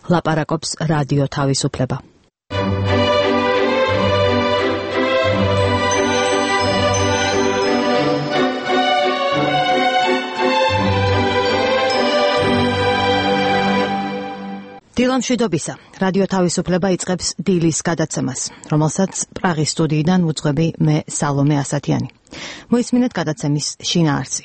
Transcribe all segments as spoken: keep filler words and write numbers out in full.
ლაპარაკობს რადიო თავისუფლება. დილა მშვიდობისა. რადიო თავისუფლება იწყებს დილის გადაცემას, რომელსაც პრაღის სტუდიიდან უძღვები მე სალომე ასათიანი. მოისმინეთ გადაცემის შინაარსი.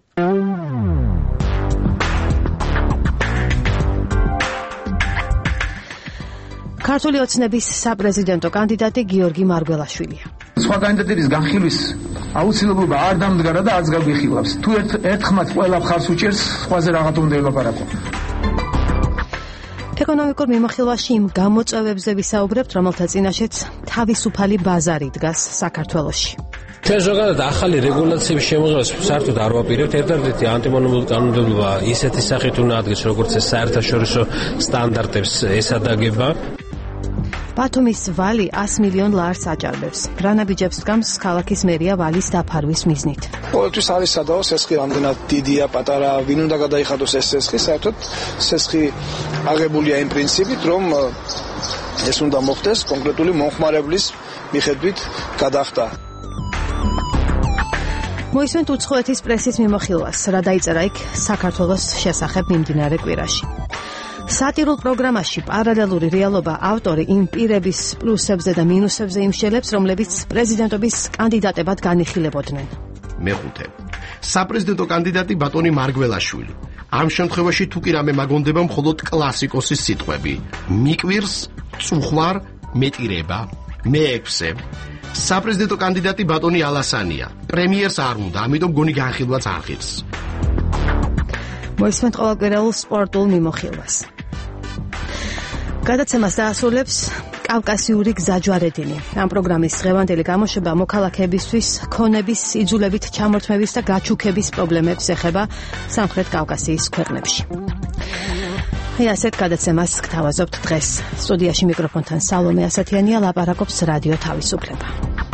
ქართული ოცნების საპრეზიდენტო კანდიდატი გიორგი მარგველაშვილია. სხვა კანდიდატების განხილვის აუცილებლობა არ დამდგარა და არც გაგვიხილავს. თუ ერთ ერთხმაც ყველა მხარს უჭერს, სხვაზე რაღაც უნდა ელაპარაკო. ეკონომიკურ მიმოხილვაში იმ გამოწვევებზე ვისაუბრებთ, რომელთა წინაშეც თავისუფალი ბაზარი დგას საქართველოში. ჩვენ ზოგადად ახალი რეგულაციების შემოღებას საერთოდ არ ვაპირებთ. ერთადერთი ანტიმონოპოლიური კანონმდებლობა ისეთი სახით უნდა ადგეს, როგორც ეს საერთაშორისო სტანდარტებს ესადაგება. ბათუმის ვალი εκατო მილიონ ლარს აჭარბებს. რანაბიჯებს დგამს ქალაქის მერია ვალის დაფარვის მიზნით. ყოველთვის არის სადაო სესხი რამდენად დიდია, პატარა, ვინ უნდა გადაიხადოს ეს სესხი, საერთოდ სესხი აღებულია იმ პრინციპით, რომ ეს უნდა მოხდეს კონკრეტული მომხმარებლის მიხედვით გადახდა. მოისმენთ უცხოეთის პრესის მიმოხილვას, რა დაიწერა იქ საქართველოს შესახებ მიმდინარე კვირაში. სატირულ პროგრამაში პარალელური რეალობა ავტორი იმ პირების პლუსებზე და მინუსებზე იმშელებს, რომლებიც პრეზიდენტობის კანდიდატებად განიხილებოდნენ. მეხუთე. საპრეზიდენტო კანდიდატი ბატონი მარგველაშვილი. ამ შემთხვევაში თუ კი რამე მაგონდება მხოლოდ კლასიკოსის სიტყვები. მიკვირს, წუხვარ, მეტირება. მეექვსე. საპრეზიდენტო კანდიდატი ბატონი ალასანია. პრემიერს არ უნდა, ამიტომ გონი განხილვაც არ ღირს. მოისმენთ ყოველკვირეულ სპორტულ მიმოხილვას. გადაცემას დაასრულებს კავკასიური გზაჯვარედინი. ამ პროგრამის დღევანდელი გამოშვება მოქალაქეებისთვის ქონების, იძულებით ჩამორთმევის და გაჩუქების პრობლემებს ეხება სამხრეთ კავკასიის ქვეყნებში. აი ასეთ გადაცემას გთავაზობთ დღეს. სტუდიაში მიკროფონთან სალომე ასათიანია, ლაპარაკობს რადიო თავისუფლება.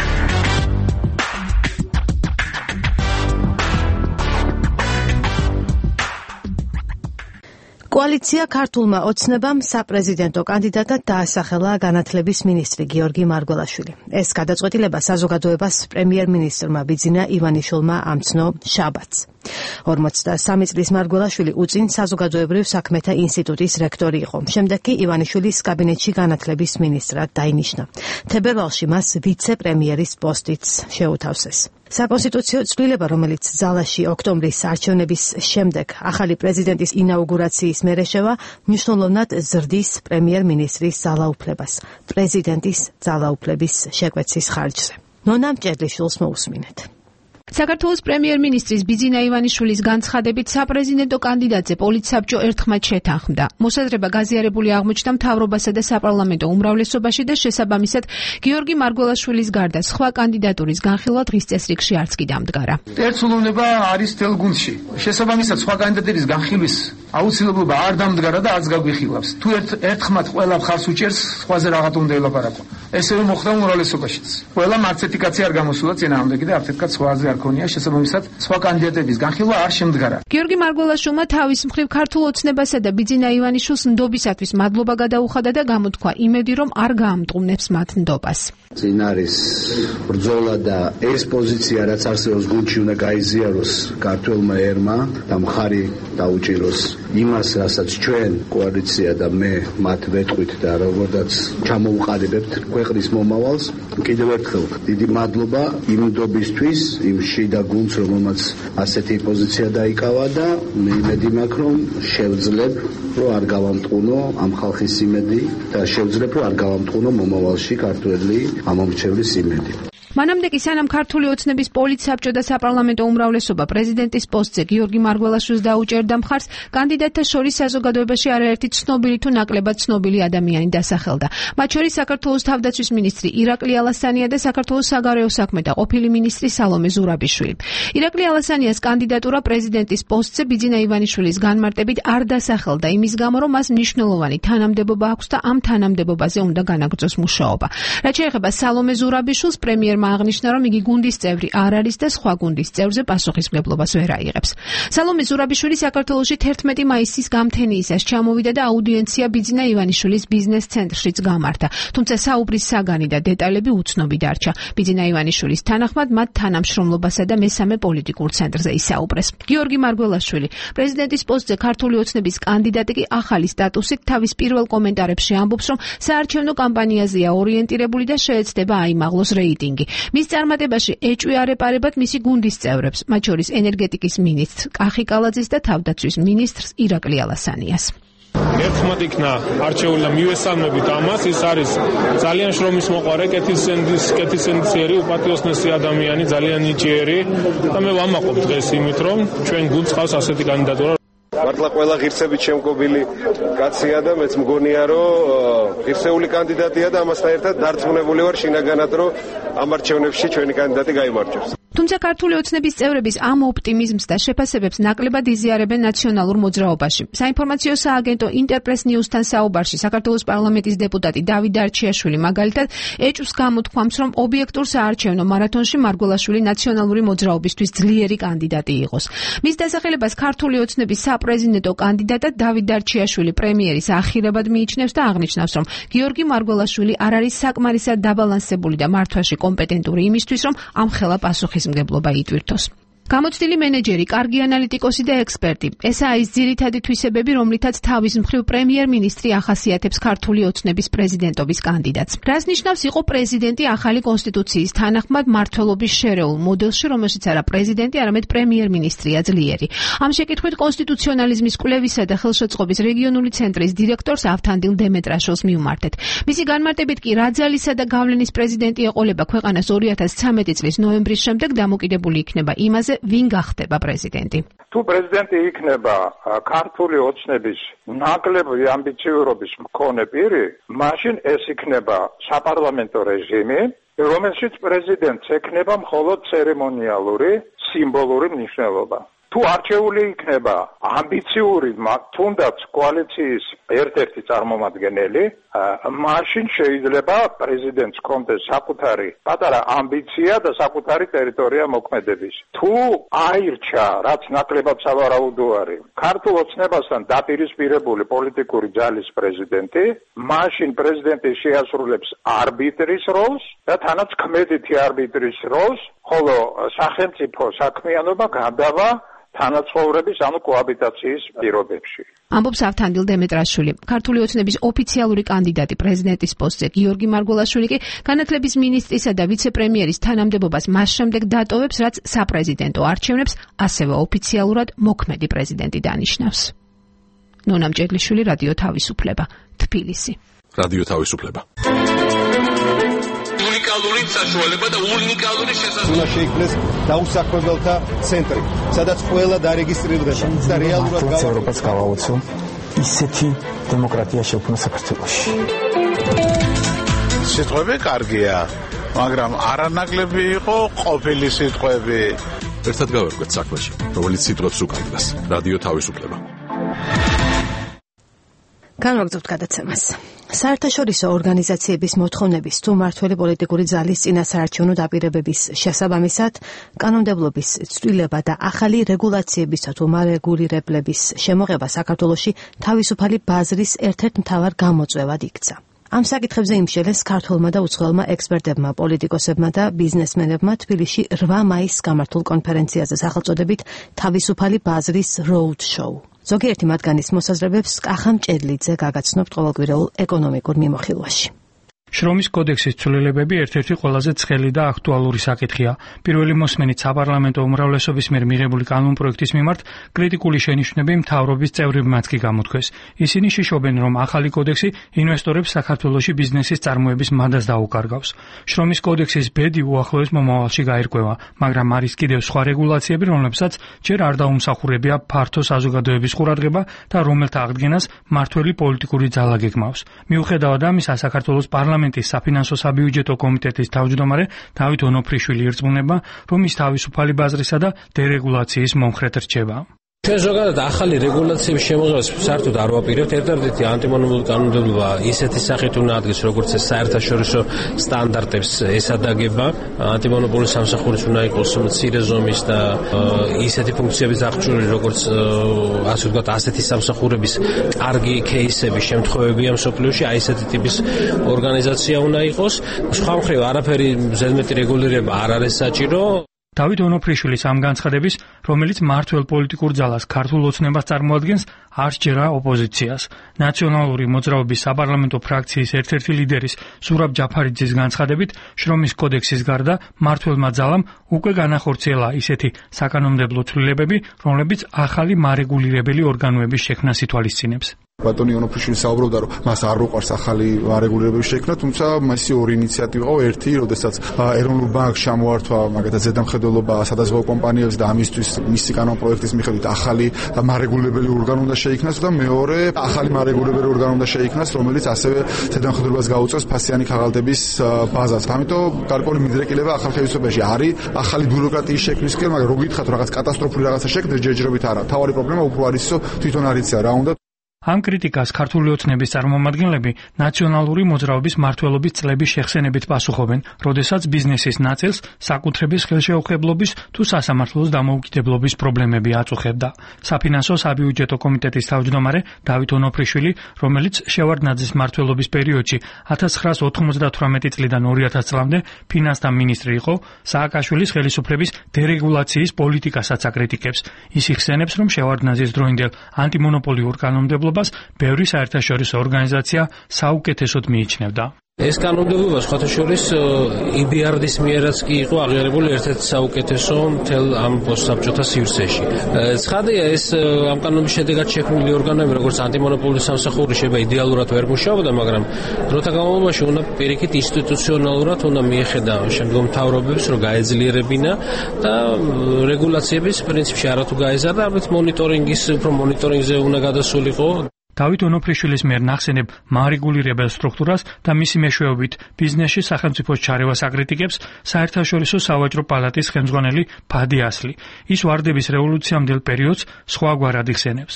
კოალიცია ქართულმა ოცნებამ საპრეზიდენტო კანდიდატად დაასახელა განათლების მინისტრი გიორგი მარგველაშვილი. ეს გადაწყვეტილება საზოგადოებას პრემიერ-მინისტრმა ბიძინა ივანიშვილმა ამცნო შაბათს. ორმოცდასამი წლის მარგველაშვილი უწინ საზოგადოებრივ საქმეთა ინსტიტუტის რექტორი იყო. შემდეგ კი ივანიშვილის კაბინეტში განათლების მინისტრად დაინიშნა. თებერვალში მას ვიცე-პრემიერის პოსტიც შეუთავსეს. საკონსტიტუციო ცვლილება, რომელიც ძალაში ოქტომბრის არჩევნების შემდეგ ახალი პრეზიდენტის ინაუგურაციის მერე შევა, მნიშვნელოვნად ზრდის პრემიერ-მინისტრის ძალაუფლებას, პრეზიდენტის ძალაუფლების შეკვეცის ხარჯზე. ნონა მჭედლიშვილს მოусმინეთ. საქართველოს პრემიერ-მინისტრის ბიძინა ივანიშვილის განცხადებით საპრეზიდენტო კანდიდატზე პოლიტსაბჭო ერთხმად შეთანხმდა. მოსაზრება გაზიარებული აღმოჩნდა მთავრობასა და საპარლამენტო უმრავლესობაში და შესაბამისად გიორგი მარგველაშვილის გარდა სხვა კანდიდატურის განხილვა დღის წესრიგში არც კი დამდგარა. ერთსულოვნება არის თელ გუნდში. შესაბამისად სხვა კანდიდატების განხილვის აუცილებლობა არ დამდგარა და არც გაგვიხილავს. თუ ერთ ერთხმაც ყველა მხარს უჭერს, სხვაზე რაღაც უნდა ელაპარაკო. ესევე მოხდა უმრავლესობაშიც. ყველა მარცეთი კაცი არ გამოსულა წინააღმდეგი და არც კაც სხვაზე არ ქონია, შესაბამისად სხვა კანდიდატების განხილვა არ შემდგარა. გიორგი მარგველაშვილმა თავის მხრივ ქართულ ოცნებასა და ბიძინა ივანიშვილს ნდობისათვის მადლობა გადაუხადა და გამოთქვა იმედი, რომ არ გაამტყუნებს მათ ნდობას. წინ არის ბრძოლა და ეს პოზიცია, რაც არსებობს გუნდში, უნდა გაიზიაროს ქართველმა ერმა და მხარი დაუჭიროს იმას, რასაც ჩვენ კოალიცია და მე მათ ვეთქვით და როგორაც ჩამოუყალიბებთ ქვეყნის მომავალს. კიდევ ერთხელ დიდი მადლობა იმ ნდობისთვის, იმ შიდა გუნდს, რომელმაც ასეთი პოზიცია დაიკავა და მე იმედი მაქვს, რომ შევძლებ, რომ არ გავამტყუნო ამ ხალხის იმედი და შევძლებ, რომ არ გავამტყუნო მომავალში ქართველი ამომრჩევლის იმედი. მანამდე კი სანამ ქართული ოცნების პოლიტსაბჭო და საპარლამენტო უმრავლესობა პრეზიდენტის პოსტზე გიორგი მარგველაშვილს დაუჭერდა მხარს, კანდიდატთა შორის საზოგადოებაში არაერთი ცნობილი თუ ნაკლებად ცნობილი ადამიანი დასახელდა. მათ შორის საქართველოს თავდაცვის მინისტრი ირაკლი ალასანია და საქართველოს საგარეო საქმეთა ყოფილი მინისტრი სალომე ზურაბიშვილი. ირაკლი ალასანიას კანდიდატურა პრეზიდენტის პოსტზე ბიძინა ივანიშვილის განმარტებით არ დასახელდა იმის გამო, რომ მას მნიშვნელოვანი თანამდებობა აქვს და ამ თანამდებობაზე უნდა განაგრძოს მუშაობა. რაც შეეხება სალომე ზურაბიშვილს, პრემიერ პრემიერმა აღნიშნა, რომ იგი გუნდის წევრი არ არის და სხვა გუნდის წევრზე პასუხისმგებლობას ვერ აიღებს. სალომე ზურაბიშვილი საქართველოში თერთმეტი მაისის გამთენიისას ჩამოვიდა და აუდიენცია ბიძინა ივანიშვილის ბიზნეს ცენტრშიც გამართა. თუმცა საუბრის საგანი და დეტალები უცნობი დარჩა. ბიძინა ივანიშვილის თანახმად მათ თანამშრომლობასა და მესამე პოლიტიკურ ცენტრზე ისაუბრეს. გიორგი მარგველაშვილი, პრეზიდენტის პოსტზე ქართული ოცნების კანდიდატი კი ახალი სტატუსით თავის პირველ კომენტარებში ამბობს, რომ საარჩევნო კამპანიაზეა ორიენტირებული და შეეცდება აიმაღლოს რეიტინგი. მის წარმატებაში ეჭვი არ ეპარებათ მისი გუნდის წევრებს, მათ შორის ენერგეტიკის მინისტრს კახი კალაძის და თავდაცვის მინისტრს ირაკლი ალასანიას. ერთხმად იქნა არჩეული და მივესალმებით ამას, ის არის ძალიან შრომის მოყვარე, კეთილსინდის კეთილსინდისიერი, უპატიოსნესი ადამიანი, ძალიან ნიჭიერი და მე ვამაყობ დღეს იმით, რომ ჩვენ გუნდს ყავს ასეთი კანდიდატურა. მართლა ყველა ღირსებით შემკობილი კაცია და მეც მგონია, რომ ღირსეული კანდიდატია და ამასთან ერთად დარწმუნებული ვარ შინაგანად, რომ ამ არჩევნებში ჩვენი კანდიდატი გაიმარჯვებს. თუმცა ქართული ოცნების წევრების ამ ოპტიმიზმს და შეფასებებს ნაკლებად იზიარებენ ნაციონალურ მოძრაობაში. საინფორმაციო სააგენტო ინტერპრეს ნიუსთან საუბარში საქართველოს პარლამენტის დეპუტატი დავით დარჩიაშვილი მაგალითად ეჭვს გამოთქვამს, რომ ობიექტურ საარჩევნო მარათონში მარგველაშვილი ნაციონალური მოძრაობისთვის ძლიერი კანდიდატი იყოს. მის დასახელებას ქართული ოცნების საპრეზიდენტო კანდიდატად დავით დარჩიაშვილი პრემიერის ახირებად მიიჩნევს და აღნიშნავს, რომ გიორგი მარგველაშვილი არ არის საკმარისად დაბალანსებული და მართვაში კომპეტენტური იმისთვის, რომ ამხელა პასუხისმგებლობა იტვირთოს. გამოცდილი მენეჯერი, კარგი ანალიტიკოსი და ექსპერტი. ესაა ის ძირითადი თვისებები, რომლითაც თავის მხრივ პრემიერ-მინისტრი ახასიათებს ქართული ოცნების პრეზიდენტობის კანდიდატს. რას ნიშნავს იყო პრეზიდენტი ახალი კონსტიტუციის თანახმად მმართველობის შერეულ მოდელში, რომელშიც არა პრეზიდენტი, არამედ პრემიერ-მინისტრია ძლიერი. ამ შეკითხვით კონსტიტუციონალიზმის კვლევისა და ხელშეწყობის რეგიონული ცენტრის დირექტორს ავთანდილ დემეტრაშვილს მივმართეთ. მისი განმარტებით კი რა ძალისა და გავლენის პრეზიდენტი ეყოლება ქვეყანას ორი ათას ცხრამეტი წლის ნოემბრის შემდეგ დამოკიდებული იქნება იმაზე, ვინ გახდება პრეზიდენტი. თუ პრეზიდენტი იქნება ქართული ოცნების ნაკლები ამბიციურობის მქონე პირი, მაშინ ეს იქნება საპარლამენტო რეჟიმი, რომელშიც პრეზიდენტს ექნება მხოლოდ ცერემონიალური, სიმბოლური მნიშვნელობა. თუ არჩეული იქნება ამბიციური, თუნდაც კოალიციის ერთ-ერთი წარმომადგენელი, მაშინ შეიძლება პრეზიდენტს ჰქონდეს საკუთარი პატარა ამბიცია და საკუთარი ტერიტორია მოქმედების. თუ აირჩა, რაც ნაკლებად სავარაუდო არის, ქართულ ოცნებასთან დაპირისპირებული პოლიტიკური ძალის პრეზიდენტი, მაშინ პრეზიდენტი შეასრულებს არბიტრის როლს და თანაც ქმედითი არბიტრის როლს, ხოლო სახელმწიფო საქმიანობა გადავა თანაცხოვრების ანუ კოაბიტაციის პირობებში. ამბობს ავთანდილ დემეტრაშვილი. ქართული ოცნების ოფიციალური კანდიდატი პრეზიდენტის პოსტზე გიორგი მარგველაშვილი კი განათლების მინისტრისა და ვიცე-პრემიერის თანამდებობას მას შემდეგ დატოვებს, რაც საპრეზიდენტო არჩევნებს ასევე ოფიციალურად მოქმედი პრეზიდენტი დანიშნავს. ნონა მჭედლიშვილი, რადიო თავისუფლება, თბილისი. რადიო თავისუფლება. უნიკალური საშუალება და უნიკალური შესაძლებლობა. შეიქმნეს დაუსაქმებელთა ცენტრი, სადაც ყველა დარეგისტრირდება და რეალურად ევროპას გავაოცო ისეთი დემოკრატია შექმნა საქართველოში. სიტყვები კარგია, მაგრამ არანაკლები იყო ყოფილი სიტყვები. ერთად გავერკვეთ საქმეში, რომელიც სიტყვებს უკავშირდება. რადიო თავისუფლება. განვაგრძობთ გადაცემას. საერთაშორისო ორგანიზაციების მოთხოვნების თუ მმართველი პოლიტიკური ძალის წინასაარჩევნო დაპირებების შესაბამისად, კანონმდებლობის ცვლილება და ახალი რეგულაციებისა თუ მარეგულირებლების შემოღება საქართველოში თავისუფალი ბაზრის ერთ-ერთ მთავარ გამოწვევად იქცა. ამ საკითხებზე იმშელეს ქართველმა და უცხოელმა ექსპერტებმა, პოლიტიკოსებმა და ბიზნესმენებმა თბილისში რვა მაისს გამართულ კონფერენციაზე სახელწოდებით თავისუფალი ბაზრის road show. ზოგიერთი მათგანის მოსაზრებებს კახა მჭედლიძე გაგაცნობთ ყოველკვირეულ ეკონომიკურ მიმოხილვაში. შრომის კოდექსის ცვლილებები ერთ-ერთი ყველაზე ცხელი და აქტუალური საკითხია. პირველი მოსმენით საპარლამენტო უმრავლესობის მიერ მიღებული კანონპროექტის მიმართ კრიტიკული შენიშვნები მთავრობის წევრებმაც კი გამოთქვეს. ისინი შიშობენ, რომ ახალი კოდექსი ინვესტორებს საქართველოში ბიზნესის წარმოების მადას დაუკარგავს. შრომის კოდექსის ბედი უახლოეს მომავალში გაირკვევა, მაგრამ არის კიდევ სხვა რეგულაციები, რომლებსაც ჯერ არ დაუმსახურებია ფართო საზოგადოების ყურადღება და რომელთა აღდგენას მმართველი პოლიტიკური ძალა გეგმავს. მიუხედავად ამისა, საქართველოს პარლამენტი პარლამენტის საფინანსო საბიუჯეტო კომიტეტის თავმჯდომარე დავით ონოფრიშვილი ირწმუნება, რომ ის თავისუფალი ბაზრისა და დერეგულაციის მომხრედ რჩება. ჩვენ ზოგადად ახალი რეგულაციების შემოღებას საერთოდ არ ვაპირებთ. ერთადერთი ანტიმონოპოლიური კანონმდებლობა ისეთი სახით უნდა ადგეს, როგორც ეს საერთაშორისო სტანდარტებს ესადაგება. ანტიმონოპოლური სამსახურის უნდა იყოს მცირე ზომის და ისეთი ფუნქციების აღჭურვილი, როგორც ასე ვთქვათ, ასეთი სამსახურების კარგი кейსების შემთხვევებია მსოფლიოში, აი ესეთი ტიპის ორგანიზაცია უნდა იყოს. სხვა მხრივ არაფერი ზედმეტი რეგულირება არ არის საჭირო. დავით ონოფრიშვილის ამ განცხადების, რომელიც მმართველ პოლიტიკურ ძალას ქართულ ოცნებას წარმოადგენს, არ სჯერა ოპოზიციას. ნაციონალური მოძრაობის საპარლამენტო ფრაქციის ერთ-ერთი ლიდერის ზურაბ ჯაფარიძის განცხადებით, შრომის კოდექსის გარდა მმართველმა ძალამ უკვე განახორციელა ისეთი საკანონმდებლო ცვლილებები, რომლებიც ახალი მარეგულირებელი ორგანოების შექმნას ითვალისწინებს. ბატონი ონოფრიშვილი საუბრობდა, რომ მას არ უყვარს ახალი რეგულირებების შექმნა, თუმცა მასი ორი ინიციატივა ყო, ერთი, როდესაც ეროვნულ ბანკს ჩამოართვა მაგათაც ზედამხედველობა სადაზღვევო კომპანიებს და ამისთვის მისი კანონპროექტის მიხედვით ახალი მარეგულირებელი ორგანო უნდა შეიქმნას და მეორე ახალი მარეგულირებელი ორგანო უნდა შეიქმნას, რომელიც ასევე ზედამხედველობას გაუწევს ფასიანი ქაღალდების ბაზას. ამიტომ გარკვეული მიდრეკილება ახალ ხელისუფლებაში არის ახალი ბიუროკრატიის შექმნისკენ, მაგრამ რო გითხათ რაღაც კატასტროფული რაღაცა შექმნეს ჯერჯერობით არა. თავარი პრობლემა უფრო არის, რომ თვითონ არ იცია რა უნდა. ამ კრიტიკას ქართული ოცნების წარმომადგენლები ნაციონალური მოძრაობის მმართველობის წლების შეხსენებით პასუხობენ, როდესაც ბიზნესის ნაწილს საკუთრების ხელშეუხებლობის თუ სასამართლოს დამოუკიდებლობის პრობლემები აწუხებდა. საფინანსო საბიუჯეტო კომიტეტის თავმჯდომარე დავით ონოფრიშვილი, რომელიც შევარდნაძის მმართველობის პერიოდში ათას ცხრაას ოთხმოცდათვრამეტი წლიდან ორი ათას წლამდე ფინანსთა მინისტრი იყო, სააკაშვილის ხელისუფლების დერეგულაციის პოლიტიკასაც აკრიტიკებს. ის იხსენებს, რომ შევარდნაძის დროინდელ ანტიმონოპოლიურ კანონმდებლობას ბევრი საერთაშორისო ორგანიზაცია საუკეთესოდ მიიჩნევდა. ეს კანონმდებლობა სხვათა შორის ი ბი არ დის მიერაც კი იყო აღიარებული ერთ-ერთი საუკეთესო მთელ ამ პოსტსაბჭოთა სივრცეში. ცხადია, ეს ამ კანონის შედეგად შექმნილი ორგანოები, როგორც ანტიმონოპოლური სამსახური, შეიძლება იდეალურად ვერ მუშაობდა, მაგრამ დროთა განმავლობაში უნდა პირიქით ინსტიტუციონალურად უნდა მიეხედა შემდგომ მთავრობებს, რომ გაეძლიერებინა და რეგულაციების პრინციპში არათუ გაეზარდა, არამედ მონიტორინგის, უფრო მონიტორინგზე უნდა გადასულიყო. დავით ონოფრიშვილის მიერ ნახსენებ მარეგულირებელ სტრუქტურას და მისი მეშვეობით ბიზნესში სახელმწიფოს ჩარევას აკრიტიკებს საერთაშორისო სავაჭრო პალატის ხელმძღვანელი ფადი ასლი. ის ვარდების რევოლუციამდელ პერიოდს სხვაგვარად იხსენებს.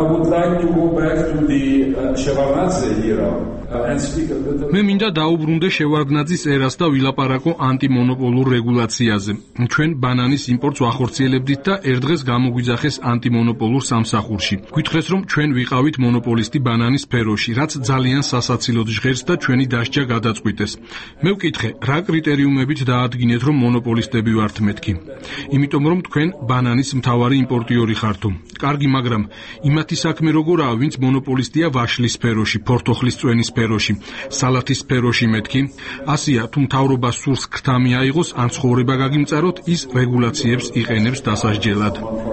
მე მინდა დაუბრუნდე შევარდნაძის ერას და ვილაპარაკო ანტიმონოპოლურ რეგულაციაზე. ჩვენ ბანანის იმპორტს ვახორციელებდით და ერთ დღეს გამოგვიძახეს ანტიმონოპოლურ სამსახურში. გითხრეს, რომ ჩვენ ვიყავით მონოპოლისტი ბანანის სფეროში, რაც ძალიან სასაცილოდ ჟღერს და ჩვენი დასჯა გადაწყვიტეს. მე ვკითხე, რა კრიტერიუმებით დაადგინეთ, რომ მონოპოლისტები ვართ მეთქი? იმიტომ რომ თქვენ ბანანის მთავარი იმპორტიორი ხართო. კარგი, მაგრამ იმათი საქმე როგორაა, ვინც მონოპოლისტია ვაშლის სფეროში, ფორთოხლის წვენის სფეროში, სალათის სფეროში მეთქი? ასია, თუ მთავრობა სურს ქთამი აიღოს, ან ცხოვრება გაგიმწაროთ, ის რეგულაციებს იყენებს დასასჯელად.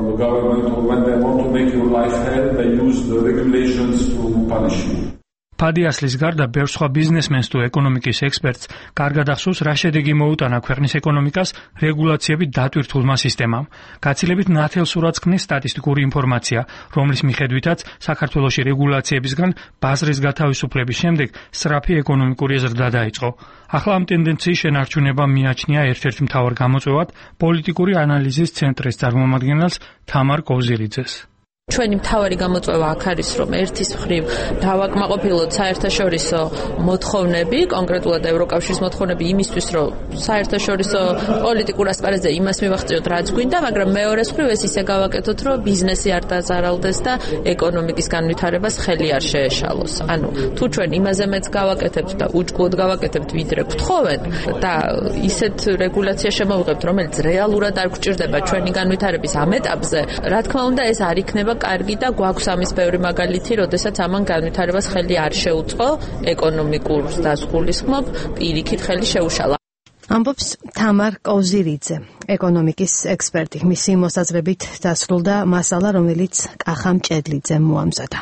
ფადი ასლის გარდა ბევრ სხვა ბიზნესმენს თუ ეკონომიკის ექსპერტს კარგად ახსოვს, რა შედეგი მოუტანა ქვეყნის ეკონომიკას რეგულაციებით დატვირთულმა სისტემამ. გაცილებით ნათელსურად ქმნის სტატისტიკური ინფორმაცია, რომლის მიხედვითაც საქართველოში რეგულაციებისგან ბაზრის გათავისუფლების შემდეგ სწრაფი ეკონომიკური ზრდა დაიწყო. ახლა ამ ტენდენციის შენარჩუნებამ მიაჩნია ერთ-ერთ მთავარ გამოწვევად პოლიტიკური ანალიზის ცენტრის წარმომადგენელს თამარ კოვზირიძეს. ჩვენი მთავარი გამოწვევა აქ არის, რომ ერთის მხრივ დავაკმაყოფილოთ საერთაშორისო მოთხოვნები, კონკრეტულად ევროკავშირის მოთხოვნები იმისთვის, რომ საერთაშორისო პოლიტიკურ ასპარეზზე იმას მივახციოთ, რაც გვინდა, მაგრამ მეორეს მხრივ ეს ისე გავაკეთოთ, რომ ბიზნესი არ დაზარალდეს და ეკონომიკის განვითარებას ხელი არ შეეშალოს. ანუ თუ ჩვენ იმაზე მეც გავაკეთებთ და უჭკუოდ გავაკეთებთ, ვიდრე გთხოვენ და ისეთ რეგულაცია შემოვიღებთ, რომელიც რეალურად არ გვჭირდება ჩვენი განვითარების ამ ეტაპზე, რა თქმა უნდა, ეს არ იქნება კარგი და გვაქვს ამის ბევრი მაგალითი, როდესაც ამან განვითარებას ხელი არ შეუწყო, ეკონომიკურ დასგულისხმობ პირიქით ხელი შეუშალა. ამბობს თამარ კოვზირიძე, ეკონომიკის ექსპერტი. მისი მოსაზრებით დასრულდა მასალა, რომელიც კახამ ჭედლიძემ მოამზადა.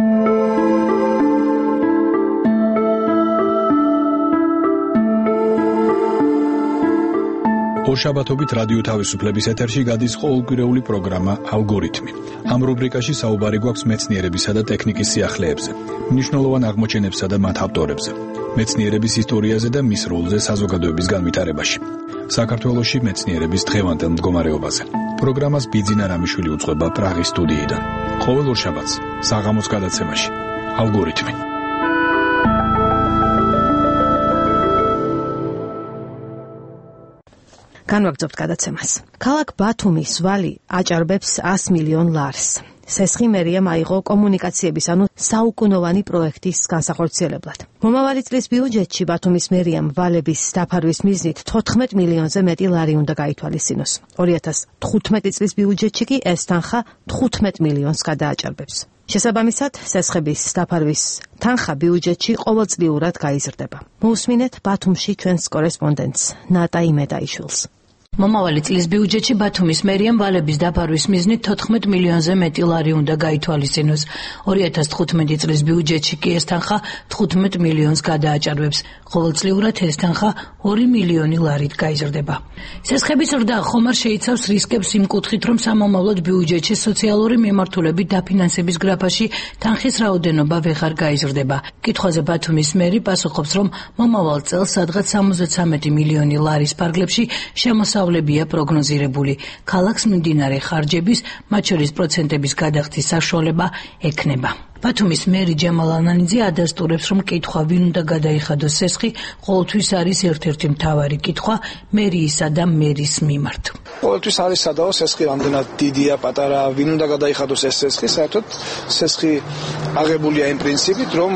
ორშაბათობით რადიო თავისუფლების ეთერში გადის ყოველკვირეული პროგრამა ალგორითმი. ამ რუბრიკაში საუბარი გვაქვს მეცნიერებისა და ტექნიკის სიახლეებზე, მნიშვნელოვან აღმოჩენებსა და მათ ავტორებზე, მეცნიერების ისტორიაზე და მის როლზე საზოგადოების განვითარებაში, საქართველოში მეცნიერების დღევანდელ მდგომარეობაზე. პროგრამას ბიძინა რამიშვილი უძღვება პრაღის სტუდიიდან. ყოველ ორშაბათს საღამოს გადაცემაში ალგორითმი. განვაგრძობთ გადაცემას. ქალაქ ბათუმის ვალი აჭარბებს ას მილიონ ლარს. სესხი მერიამ აიღო კომუნიკაციების ანუ საუკუნოვანი პროექტის განსახორციელებლად. მომავალი წლის ბიუჯეტში ბათუმის მერიამ ვალების დაფარვის მიზნით თოთხმეტ მილიონზე მეტი ლარი უნდა გაითვალისწინოს. ორი ათას თხუთმეტი წლის ბიუჯეტში კი ეს თანხა თხუთმეტ მილიონს გადააჭარბებს. შესაბამისად, სესხების დაფარვის თანხა ბიუჯეტში ყოველწლიურად გაიზრდება. მოусმინეთ ბათუმში ჩვენს კორესპონდენტს ნატა იმედაიშვილს. მომავალი წლის ბიუჯეტში ბათუმის მერიამ ვალების დაფარვის მიზნით თოთხმეტ მილიონზე მეტი ლარი უნდა გაითვალისწინოს. ორი ათას თხუთმეტი წლის ბიუჯეტში კი ეს თანხა თხუთმეტ მილიონს გადააჭარბებს. ყოველწლიურად ეს თანხა ორი მილიონი ლარით გაიზრდება. სესხების ზრდა ხომარ შეიცავს რისკებს იმ კუთხით, რომ სამომავლოდ ბიუჯეტში სოციალური მიმართულებით დაფინანსების გრაფაში თანხის რაოდენობა ვეღარ გაიზრდება. კითხვაზე ბათუმის მერი პასუხობს, რომ მომავალ წელს სადღაც სამოცდათრამეტი მილიონი ლარის ფარგლებში შემოსავლებია პროგნოზირებული. ქალაქს მიმდინარე ხარჯების, მათ შორის პროცენტების გადახდის საშუალება ექნება. ბათუმის მერი ჯემალ ანანიძე ადასტურებს, რომ კითხვა ვინ უნდა გადაიხადოს სესხი ყოველთვის არის ერთ-ერთი მთავარი კითხვა მერიისა და მერის მიმართ. ყოველთვის არის სადაო სესხი რამდენად დიდია, პატარა, ვინ უნდა გადაიხადოს ეს სესხი, საერთოდ სესხი აღებულია იმ პრინციპით, რომ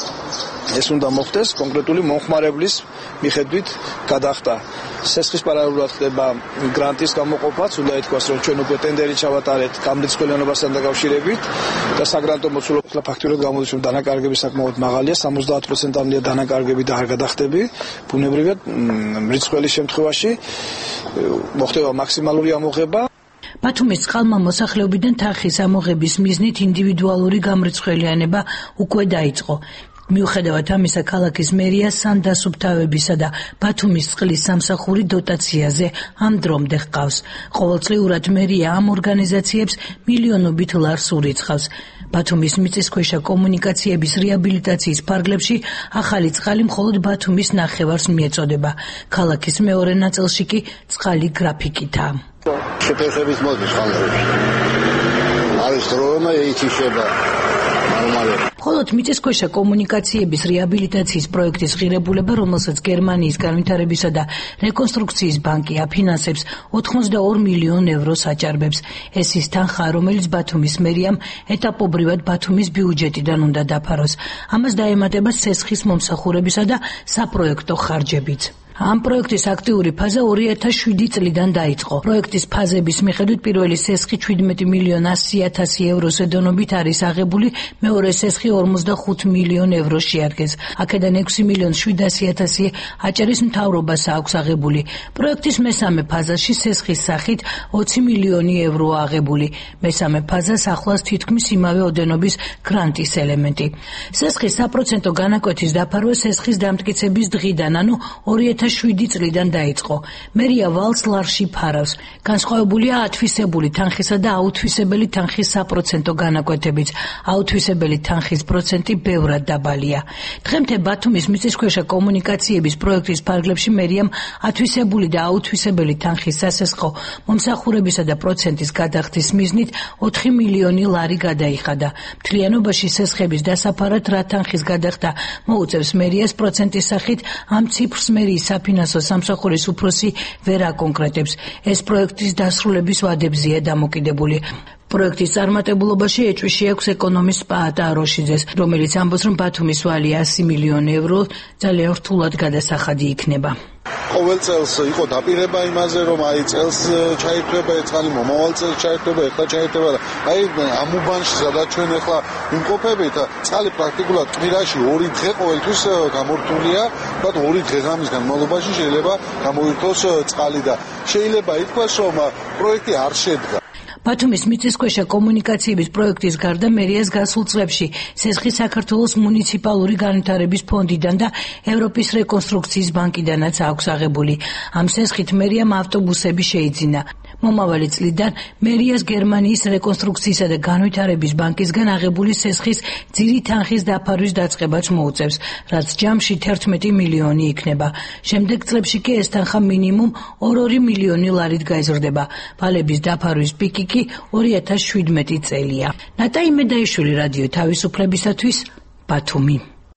ეს უნდა მოხდეს კონკრეტული მომხმარებლის მიხედვით გადახდა. სესხის პარალელურად ხდება გრანტის გამოყოფაც, უნდა ითქვას, რომ ჩვენ უკვე ტენდერი ჩავატარეთ გამრიცხველიანობასთან დაკავშირებით და საგრანტო მოცულობა ფაქტურად გამოდის, რომ დანაკარგები საკმაოდ მაღალია, სამოცდაათ პროცენტამდეა დანაკარგები და არ გადახდები. ბუნებრივად მრიცხველის შემთხვევაში მოხდება მაქსიმალური ამოღება. ბათუმის წყალმა მოსახლეობიდან თანხის ამოღების მიზნით ინდივიდუალური გამრიცხველიანება უკვე დაიწყო. მიუხედავად ამისა, ქალაქის მერია სანდასუფთავებისა და ბათუმის წყლის სამსახური დოტაციაზე ამ დრომდე ჰყავს. ყოველწლიურად მერია ამ ორგანიზაციებს მილიონობით ლარს ურიცხავს. ბათუმის მიწისქვეშა კომუნიკაციების რეაბილიტაციის ფარგლებში ახალი წყალი მხოლოდ ბათუმის ნახევარს მიეწოდება. ქალაქის მეორე ნაწილში კი წყალი გრაფიკითაა. შეფერხების მოდის ხალხებში. არის დრომა ეთიშება. მხოლოდ მიწისქვეშა კომუნიკაციების რეაბილიტაციის პროექტის ღირებულება, რომელსაც გერმანიის განვითარებისა და რეკონსტრუქციის ბანკი აფინანსებს, ოთხმოცდაორ მილიონ ევროს აჭარბებს. ეს ის თანხა, რომელიც ბათუმის მერიამ ეტაპობრივად ბათუმის ბიუჯეტიდან უნდა დაფაროს. ამას დაემატება სესხის მომსახურებისა და საპროექტო ხარჯებიც. ამ პროექტის აქტიური ფაზა ორი ათას შვიდი წლიდან დაიწყო. პროექტის ფაზების მიხედვით პირველი სესხი შვიდმეტი მილიონ ასი ათასი ევროზე დონობით არის აღებული, მეორე სესხი ორმოცდახუთ მილიონ ევროს შეადგენს. აქედან ექვსი მილიონ შვიდასი ათასი აჭარის მთავრობას აქვს აღებული. პროექტის მესამე ფაზაში სესხის სახით ოცი მილიონი ევროა აღებული. მესამე ფაზას ახლავს თითქმის იმავე ოდენობის გრანტის ელემენტი. სესხის საპროცენტო განაკვეთის დაფარვა სესხის დამტკიცების დღიდან, ანუ ორი ათას შვიდი წლიდან დაიწყო. მერია ვალს ლარში ფარავს. განსხვავებულია ათვისებული თანხისა და აუთვისებელი თანხის საპროცენტო განაკვეთებიც. აუთვისებელი თანხის პროცენტი ბევრად დაბალია. დღემდე ბათუმის მიწისქვეშა კომუნიკაციების პროექტის ფარგლებში მერიამ ათვისებული და აუთვისებელი თანხის სასესხო მომსახურებისა და პროცენტის გადახდის მიზნით ოთხი მილიონი ლარი გადაიხადა. მთლიანობაში სესხების დასაფარად რა თანხის გადახდა მოუწევს მერიას პროცენტის სახით, ამ ციფრს მერიის საფინანსო სამსახურის უფროსი ვერ აკონკრეტებს. ეს პროექტის დასრულების ვადებზეა დამოკიდებული. პროექტის წარმატებულობაში ეჭვში აქვს ეკონომის პაატა აროშიძეს, რომელიც ამბობს, რომ ბათუმის ვალი ასი მილიონი ევრო ძალიან რთულად გადასახადი იქნება. ყოველ წელს იყო დაპირება იმაზე, რომ აი წელს ჩაირთვება ეცალი, მომავალ წელს ჩაირთვება, ეხლა ჩაირთვება და აი ამ უბანში სადაც ჩვენ ეხლა იმყოფებით, წყალი პრაქტიკულად კვირაში ორი დღე ყოველთვის გამორთულია, თუმცა ორი დღე-ღამის განმავლობაში შეიძლება გამოირთოს წყალი და შეიძლება ითქვას, რომ პროექტი არ შედგა. ბათუმის მიწისქვეშა კომუნიკაციების პროექტის გარდა მერიას გასულ წლებში სესხი საქართველოს მუნიციპალური განვითარების ფონდიდან და ევროპის რეკონსტრუქციის ბანკიდანაც აქვს აღებული. ამ სესხით მერიამ ავტობუსები შეიძინა. მომავალი წლიდან მერიას გერმანიის რეკონსტრუქციისა და განვითარების ბანკისგან აღებული სესხის ძირი თანხის დაფარვის დაწყებაც მოუწევს, რაც ჯამში თერთმეტი მილიონი იქნება. შემდეგ წლებში კი ეს თანხა მინიმუმ ორ-ორი მილიონი ლარით გაიზრდება. ვალების დაფარვის პიკი კი ორი ათას შვიდმეტი წელია. ნატა იმედაიშვილი, რადიო თავისუფლებისათვის, ბათუმი.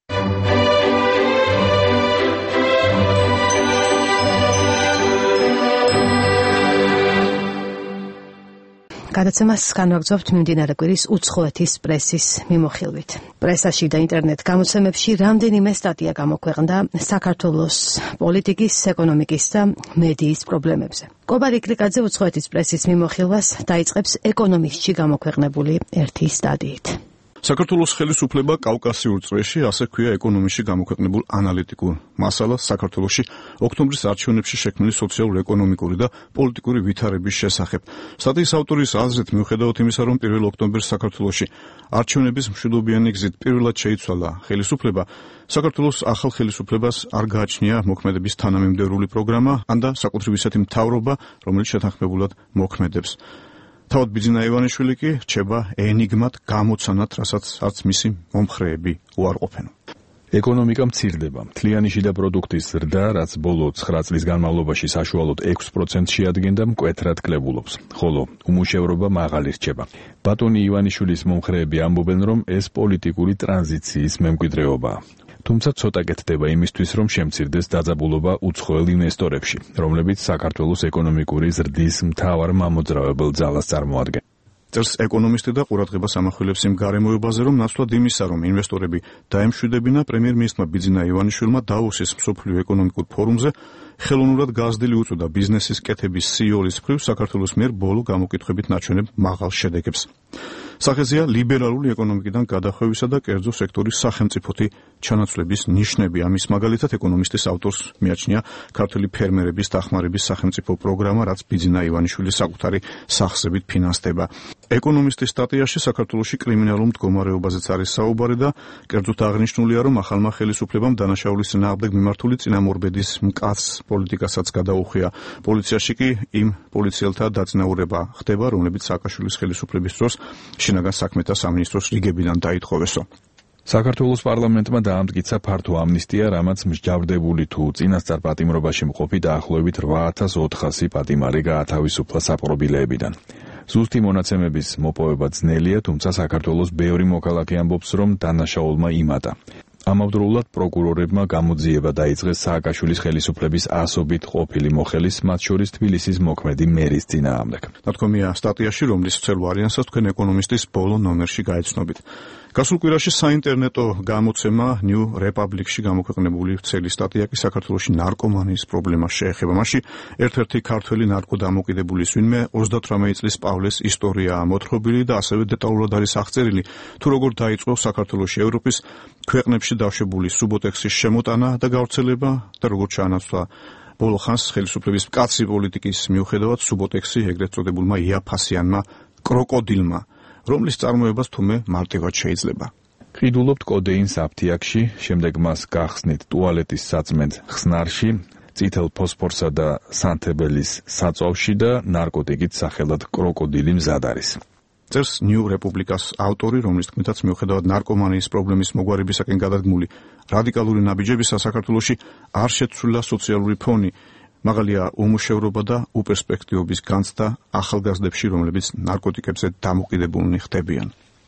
გადაცემას განვაგრძობთ მიმდინარე კვირის უცხოეთის პრესის მიმოხილვით. პრესაში და ინტერნეტ გამოცემებში რამდენიმე სტატია გამოქვეყნდა საქართველოს პოლიტიკის, ეკონომიკის და მედიის პრობლემებზე. კობა რიკრიკაძე უცხოეთის პრესის მიმოხილვას დაიწყებს ეკონომისტში გამოქვეყნებული ერთი სტატიით. საქართველოს ხელისუფლება კავკასიურ წრეში, ასე ქვია ეკონომიკაში გამოქვეყნებულ ანალიტიკურ მასალას საქართველოში ოქტომბრის არჩევნებში შექმნილი სოციალურ-ეკონომიკური და პოლიტიკური ვითარების შესახებ. სტატიის ავტორის აზრით, მიუხედავად იმისა, რომ პირველ ოქტომბერს საქართველოში არჩევნების მშვიდობიანი გზით პირველად შეიცვალა ხელისუფლება, საქართველოს ახალ ხელისუფლებას არ გააჩნია მოქმედების თანამიმდევრული პროგრამა, ან და საკუთრივ ისეთი მთავრობა, რომელიც შეთანხმებულად მოქმედებს. თავად ბიძინა ივანიშვილი კი რჩება ენიგმად გამოცანად, რასაც არც მისი მომხრეები უარყოფენ. ეკონომიკა მცირდება. მთლიანი შიდა პროდუქტის ზრდა, რაც ბოლო ცხრა წლის განმავლობაში საშუალოდ ექვს პროცენტს შეადგენდა, მკვეთრად კლებულობს, ხოლო უმუშევრობა მაღალი რჩება. ბატონი ივანიშვილის მომხრეები ამბობენ, რომ ეს პოლიტიკური ტრანზიციის მემკვიდრეობაა. თუმცა ცოტა კეთდება იმისთვის, რომ შემცირდეს დაძაბულობა უცხოელ ინვესტორებში, რომლებიც საქართველოს ეკონომიკური ზრდის მთავარ მამოძრავებელ ძალას წარმოადგენენ. წერს ეკონომისტი და ყურადღებას ამახვილებს იმ გარემოებაზე, რომ ნაცვლად იმისა, რომ ინვესტორები დაემშვიდებინა, პრემიერ-მინისტრმა ბიძინა ივანიშვილმა დავოსის მსოფლიო ეკონომიკურ ფორუმზე ხელოვნურად გაზრდილი უწოდა ბიზნესის კეთების სიოლის მხრივ საქართველოს მიერ ბოლო გამოკითხვებით ნაჩვენებ მაღალ შედეგებს. სახეზეა ლიბერალური ეკონომიკიდან გადახვევისა და კერძო სექტორის სახელმწიფოთი ჩანაცვლების ნიშნები. ამის მაგალითად ეკონომისტის ავტორს მიაჩნია ქართველი ფერმერების დახმარების სახელმწიფო პროგრამა, რაც ბიძინა ივანიშვილის საკუთარი სახსრებით ფინანსდება. ეკონომისტის სტატიაში საქართველოში კრიმინალურ მდგომარეობაზეც არის საუბარი და კერძოდ აღნიშნულია, რომ ახალმა ხელისუფლებამ დანაშაულის წინააღმდეგ მიმართული წინამორბედის მკაცრ პოლიტიკასაც გადაუხვია. პოლიციაში კი იმ პოლიციელთა დაწინაურება ხდება, რომლებიც სააკაშვილის ხელისუფლების დროს შინაგან საქმეთა სამინისტროს რიგებიდან დაითხოვესო. საქართველოს პარლამენტმა დაამტკიცა ფართო ამნისტია, რამაც მსჯავრდებული თუ წინასწარ პატიმრობაში მყოფი დაახლოებით რვა ათას ოთხასი პატიმარი გაათავისუფლა საპყრობილეებიდან. ზუსტი მონაცემების მოპოვება ძნელია, თუმცა საქართველოს ბევრი მოქალაქე ამბობს, რომ დანაშაულმა იმატა. ამავდროულად პროკურორებმა გამოძიება დაიწყეს სააკაშვილის ხელისუფლების ასობით ყოფილი მოხელის, მათ შორის თბილისის მოქმედი მერის წინააღმდეგ. ნათქვამია სტატიაში, რომლის ვრცელ ვარიანსას თქვენ ეკონომისტის ბოლო ნომერში გაეცნობით. გასულ კვირაში საინტერნეტო გამოცემა New Republic-ში გამოქვეყნებული ვრცელი სტატია კი საქართველოში ნარკომანიის პრობლემას შეეხება. მასში ერთ-ერთი ქართველი ნარკოდამოკიდებულის ვინმე ოცდათვრამეტი წლის პავლეს ისტორიაა მოთხრობილი და ასევე დეტალურად არის აღწერილი, თუ როგორ დაიწყო საქართველოში ევროპის ქვეყნებში დაშვებული სუბოტექსის შემოტანა და გავრცელება და როგორ ჩაანაცვლა ბოლო ხანს ხელისუფლების მკაცრი პოლიტიკის მიუხედავად სუბოტექსი ეგრეთ წოდებულმა იაფასიანმა კროკოდილმა, რომლის წარმოებას თუმე მარტივად შეიძლება. ყიდულობთ კოდეინს აფთიაქში, შემდეგ მას გახსნით ტუალეტის საწმენდ ხსნარში, წითელ ფოსფორსა და სანთებელის საწვავში და ნარკოტიკით სახელად კროკოდილი მზად არის. წერს New Republic-ას ავტორი, რომლის თქმითაც მიუხედავად ნარკომანიის პრობლემის მოგვარებისაკენ გადადგმული რადიკალური ნაბიჯებისა საქართველოში არ შეცვლილა სოციალური ფონი, მაღალია უმუშევრობა და უპერსპექტივობის განცდა ახალგაზრდებში, რომლებიც ნარკოტიკებზე დამოკიდებულნი ხდებიან.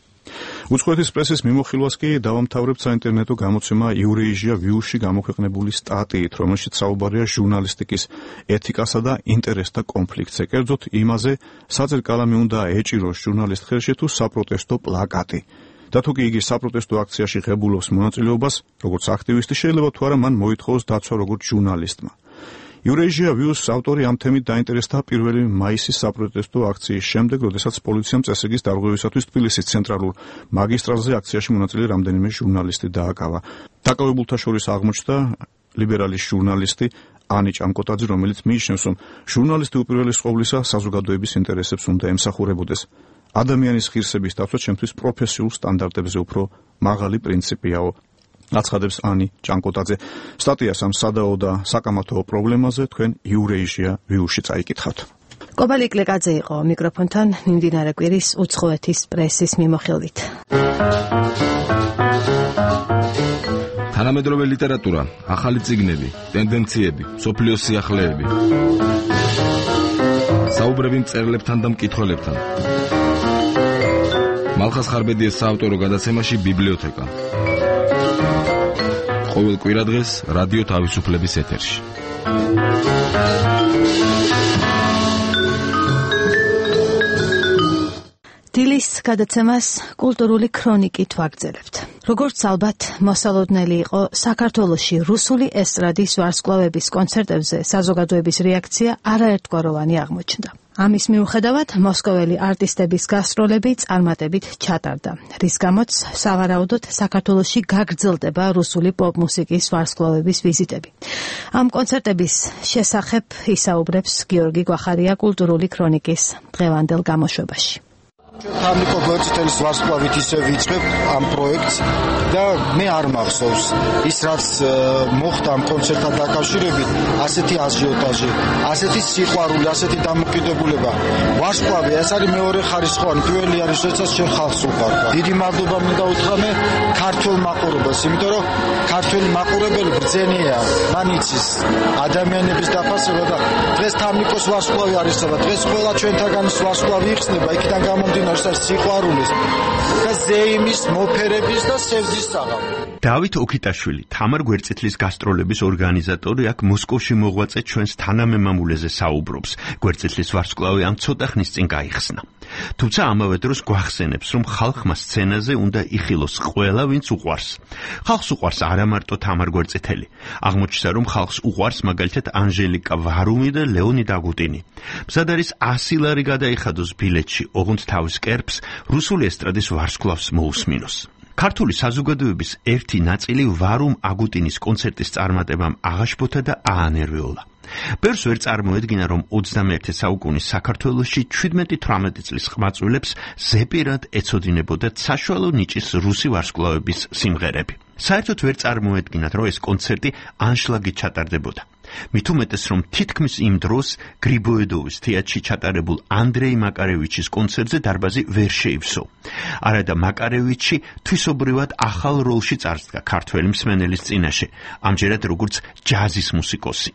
უცხოეთის პრესის მიმოხილვას კი დავამთავრებთ საინტერნეტო გამოცემა Eurasia View-ში გამოქვეყნებული სტატიით, რომელშიც საუბარია ჟურნალისტიკის ეთიკასა და ინტერესთა კონფლიქტზე. კერძოდ იმაზე, საძერ კალამი უნდა ეჭიროს ჟურნალისტ ხელში თუ საპროტესტო პლაკატი. და თუ კი იგი საპროტესტო აქციაში ღებულობს მონაწილეობას, როგორც აქტივისტი, შეიძლება თუ არა მან მოითხოვოს დაცვა როგორც ჟურნალისტმა. Eurasia View-ს ავტორი ამ თემით დაინტერესდა პირველი მაისის საპროტესტო აქციის შემდეგ, როდესაც პოლიციამ წესრიგის დარღვევისათვის თბილისის ცენტრალურ მაგისტრალზე აქციაში მონაწილე რამდენიმე ჟურნალისტი დააკავა. დაკავებულთა შორის აღმოჩნდა ლიბერალის ჟურნალისტი ანი ჭამკოტაძე, რომელიც მიიჩნევს, რომ ჟურნალისტი უპირველეს ყოვლისა საზოგადოების ინტერესებს უნდა ემსახურებოდეს. ადამიანის ღირსების დაცვა ჩემთვის პროფესიულ სტანდარტებზე უფრო მაღალი პრინციპიაო. აცხადებს ანი ჭანკოტაძე. სტატიას ამ სადაო და საკამათო პრობლემაზე თქვენ Eurasia View-ში წაიკითხავთ. კობალი კლეკაძე იყო მიკროფონთან მიმდინარე კვირის უცხოეთის პრესის მიმოხილვით. თანამედროვე ლიტერატურა, ახალი წიგნები, ტენდენციები, სოფლიოს სიახლეები. საუბრები მწერლებთან და მკითხველებთან. მალხას ხარბედიეს საავტორო გადაცემაში ბიბლიოთეკა. ყოველ კვირადღეს რადიო თავისუფლების ეთერში. დილის გადაცემას კულტურული ქრონიკით ვაგრძელებთ. როგორც ალბათ მოსალოდნელი იყო საქართველოში რუსული ესტრადის ვარსკვლავების კონცერტებზე საზოგადოების რეაქცია არაერთგვაროვანი აღმოჩნდა. ამის მიუხედავად მოსკოველი არტისტების გასტროლები წარმატებით ჩატარდა, რის გამოც სავარაუდოდ საქართველოში გაგრძელდება რუსული პოპ-მუსიკის ვარსკვლავების ვიზიტები. ამ კონცერტების შესახებ ისაუბრებს გიორგი გვახარია კულტურული ქრონიკის დღევანდელ გამოშვებაში. თამიკო გვერდითელის ვარსკვლავით ისე ვიწყებ ამ პროექტს და მე არ მახსოვს ის რაც მოხდა ამ კონცერტთან დაკავშირებით, ასეთი აზიოტაჟი, ასეთი სიყვარული, ასეთი დამოკიდებულება. ვარსკვლავი ეს არის მეორე ხარისხოვანი, პირველი არის როდესაც შენ ხალხს უყვარდა. დიდი მადლობა მინდა უთხრამე ქართულ მაყურებელს, იმიტომ რომ ქართული მაყურებელი ბრძენია, მან იცის ადამიანების დაფასება და დღეს თამიკოს ვარსკვლავი არის და დღეს ყველა ჩვენთაგანის ვარსკვლავი იხსნება, იქიდან გამომდინარე სიყვარულის და ზეიმის, მოფერების და სევდის საღამო. დავით ოქიტაშვილი, თამარ გვერდწითლის გასტროლების ორგანიზატორი, აქ მოსკოვში მოღვაწე ჩვენს თანამემამულეზე საუბრობს. გვერდწითლის ვარსკვლავი ამ ცოტა ხნის წინ გაიხსნა. თუმცა ამავე დროს გვახსენებს, რომ ხალხმა სცენაზე უნდა იხილოს ყველა, ვინც უყვარს. ხალხს უყვარს არა მარტო თამარ გვერდწითელი. აღმოჩნდა, რომ ხალხს უყვარს მაგალითად ანჟელიკა ვარუმი და ლეონიდ აგუტინი. მზად არის ასი ლარი გადაიხადოს ბილეთში, ოღონდ თავის კერპს რუსული ესტრადის ვარსკვლავს მოусმინოს. ქართული საზოგადოების ერთი ნაწილი ვარუმ აგუტინის კონცერტის წარმატებამ აღაშფოთა და აანერვეულა. ბევრს ვერ წარმოედგინა, რომ ოცდამეერთე საუკუნის საქართველოში შვიდმეტი-თვრამეტი წლის ყმაწვილებს ზეპირად ეცოდინებოდათ საშუალო ნიჭის რუსი ვარსკვლავების სიმღერები. საერთოდ ვერ წარმოედგინათ, რომ ეს კონცერტი ანშლაგით ჩატარდებოდა. მით უმეტეს, რომ თითქმის იმ დროს გრიბოედოვის თეატრში ჩატარებულ ანდრეი მაკარევიჩის კონცერტზე დარბაზი ვერ შეივსო. არადა მაკარევიჩი თვისობრივად ახალ როლში წარსდგა ქართველი მსმენელის წინაშე, ამჯერად როგორც ჯაზის მუსიკოსი.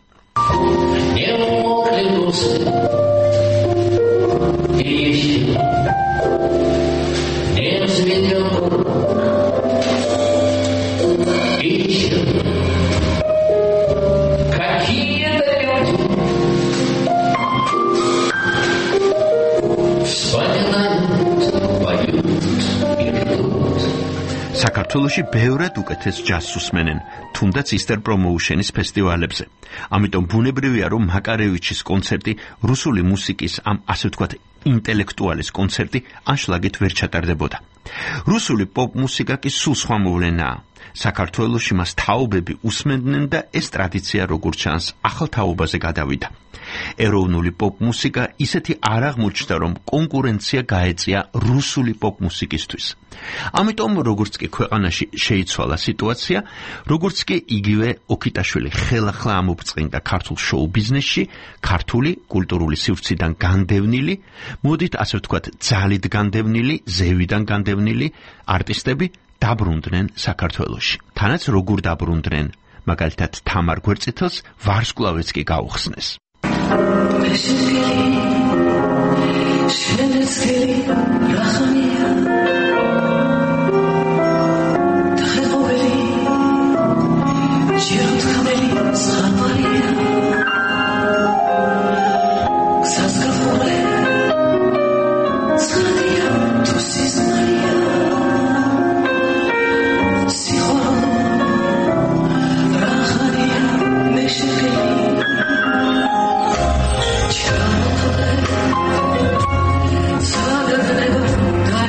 საქართველოში ბევრად უკეთეს ჯაზს უსმენენ, თუნდაც ისტერ პრომოუშენის ფესტივალებზე. ამიტომ ბუნებრივია, რომ მაკარევიჩის კონცერტი რუსული მუსიკის ამ ასე ვთქვათ ინტელექტუალის კონცერტი ანშლაგით ვერ ჩატარდებოდა. რუსული პოპ-მუსიკა კი სულ სხვა მოვლენაა. საქართველოში მას თაობები უსმენდნენ და ეს ტრადიცია როგორც ჩანს ახალ თაობაზე გადავიდა. ეროვნული პოპ-მუსიკა ისეთი არ აღმოჩნდა, რომ კონკურენცია გაეწია რუსული პოპ-მუსიკისთვის. ამიტომ როგორც კი ქვეყანაში შეიცვალა სიტუაცია, როგორც კი იგივე ოქიტაშვილი ხელახლა ამობწყინდა ქართულ შოუ-ბიზნესში, ქართული კულტურული სივრციდან განდევნილი, მოდით ასე ვთქვათ, ძალით განდევნილი, ზევიდან განდევნილი არტისტები დაბრუნდნენ საქართველოში. თანაც როგორ დაბრუნდნენ, მაგალითად თამარ გვერდწითელს ვარსკვლავიც კი გაუხსნეს. Sada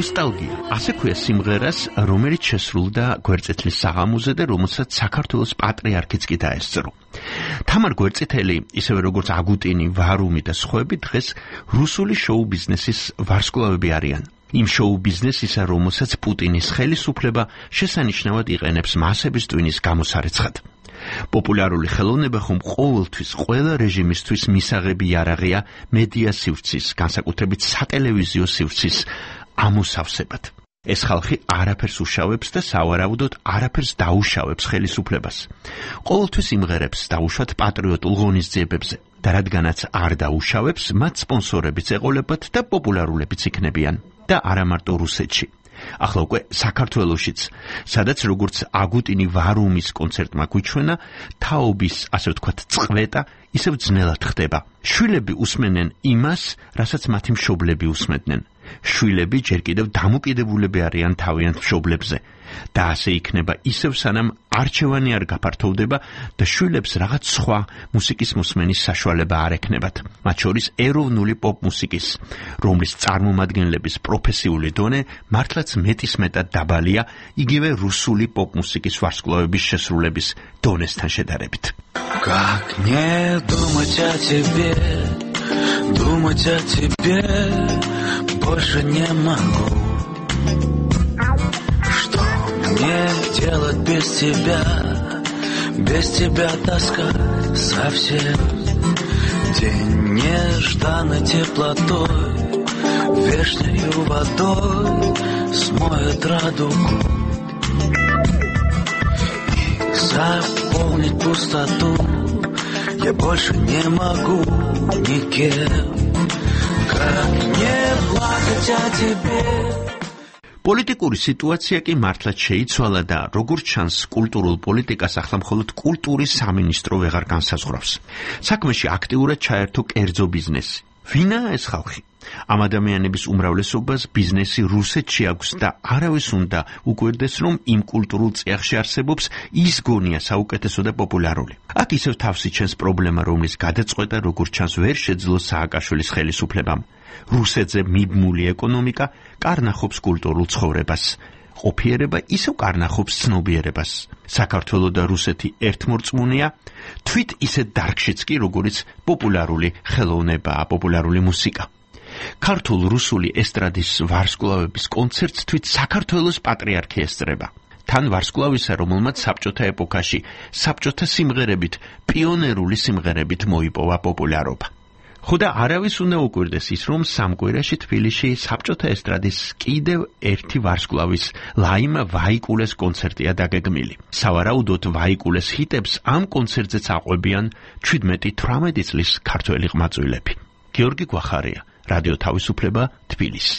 ნოსტალგია. ასე ქვია სიმღერას, რომელიც შესრულდა გვერდწითლის საღამოზე და რომელსაც საქართველოს პატრიარქიც კი დაესწრო. თამარ გვერდწითელი, ისევე როგორც აგუტინი, ვარუმი და სხვები დღეს რუსული შოუ ბიზნესის ვარსკვლავები არიან. იმ შოუ ბიზნესისა, რომელსაც პუტინის ხელისუფლება შესანიშნავად იყენებს მასების ტვინის გამოსარეცხად. პოპულარული ხელოვნება ხომ ყოველთვის ყველა რეჟიმისთვის მისაღები იარაღია მედია სივრცის, განსაკუთრებით სატელევიზიო სივრცის ამოსავსებად. ეს ხალხი არაფერს უშავებს და სავარაუდოდ არაფერს დაუშავებს ხელისუფლებას. ყოველთვის იმღერებს დაუშვათ პატრიოტულ ღონისძიებებზე და რადგანაც არ დაუშავებს, მათ სპონსორებიც ეყოლებათ და პოპულარულებიც იქნებიან და არა მარტო რუსეთში. ახლა უკვე საქართველოშიც, სადაც როგორც აგუტინი ვარუმის კონცერტმა გვიჩვენა, თაობის, ასე ვთქვათ, წყვეტა ისევ ძნელად ხდება. შვილები უსმენენ იმას, რასაც მათი მშობლები უსმენდნენ. შვილები ჯერ კიდევ დამოკიდებულები არიან თავიანთ მშობლებზე და ასე იქნება ისევ სანამ არჩევანი არ გაფართოვდება და შვილებს რაღაც სხვა მუსიკის მოსმენის საშუალება არ ექნებათ, მათ შორის ეროვნული პოპ მუსიკის, რომლის წარმომადგენლების პროფესიული დონე მართლაც მეტისმეტად დაბალია იგივე რუსული პოპ მუსიკის ვარსკვლავების შესრულების დონესთან შედარებით. Как не думать о тебе, думать о тебе больше не могу. Что мне делать без тебя? Без тебя тоска совсем. День нежданной теплотой, вешнею водой смоет радугу и заполнить пустоту. Я больше не могу никем. Как не плакать о тебе. პოლიტიკური სიტუაცია კი მართლაც შეიცვალა და როგორც ჩანს, კულტურულ პოლიტიკას ახლა მხოლოდ კულტურის სამინისტრო ვეღარ განსაზღვრავს. საქმეში აქტიურად ჩაერთო კერძო ბიზნესი. ვინაა ეს ხალხი? ამ ადამიანების უმრავლესობას ბიზნესი რუსეთში აქვს და არავის უნდა უკვირდეს, რომ იმ კულტურულ წიაღში არსებობს ის გონია საუკეთესო და პოპულარული. აქ ისევ თავს იჩენს პრობლემა, რომლის გადაწყვეტა როგორც ჩანს ვერ შეძლო სააკაშვილის ხელისუფლებამ. რუსეთზე მიბმული ეკონომიკა კარნახობს კულტურულ ცხოვრებას. ყოფიერება ისევ კარნახობს ცნობიერებას. საქართველო და რუსეთი ერთმორწმუნეა, თვით ისეთ დარგშიც კი, როგორც პოპულარული ხელოვნება, პოპულარული მუსიკა. ქართულ რუსული ესტრადის ვარსკვლავების კონცერტს თვით საქართველოს პატრიარქი ესწრება. თან ვარსკვლავისა, რომელმაც საბჭოთა ეპოქაში საბჭოთა სიმღერებით, პიონერული სიმღერებით მოიპოვა პოპულარობა. ხოდა არავის უნდა უკვირდეს ის, რომ სამკვირაში თბილისში საბჭოთა ესტრადის კიდევ ერთი ვარსკვლავის ლაიმა ვაიკულეს კონცერტია დაგეგმილი. სავარაუდოდ ვაიკულეს ჰიტებს ამ კონცერტზეც აყვებიან ჩვიდმეტი თვრამეტი წლის ქართველი ყმაწვილები. გიორგი გვახარია, რადიო თავისუფლება, თბილისი.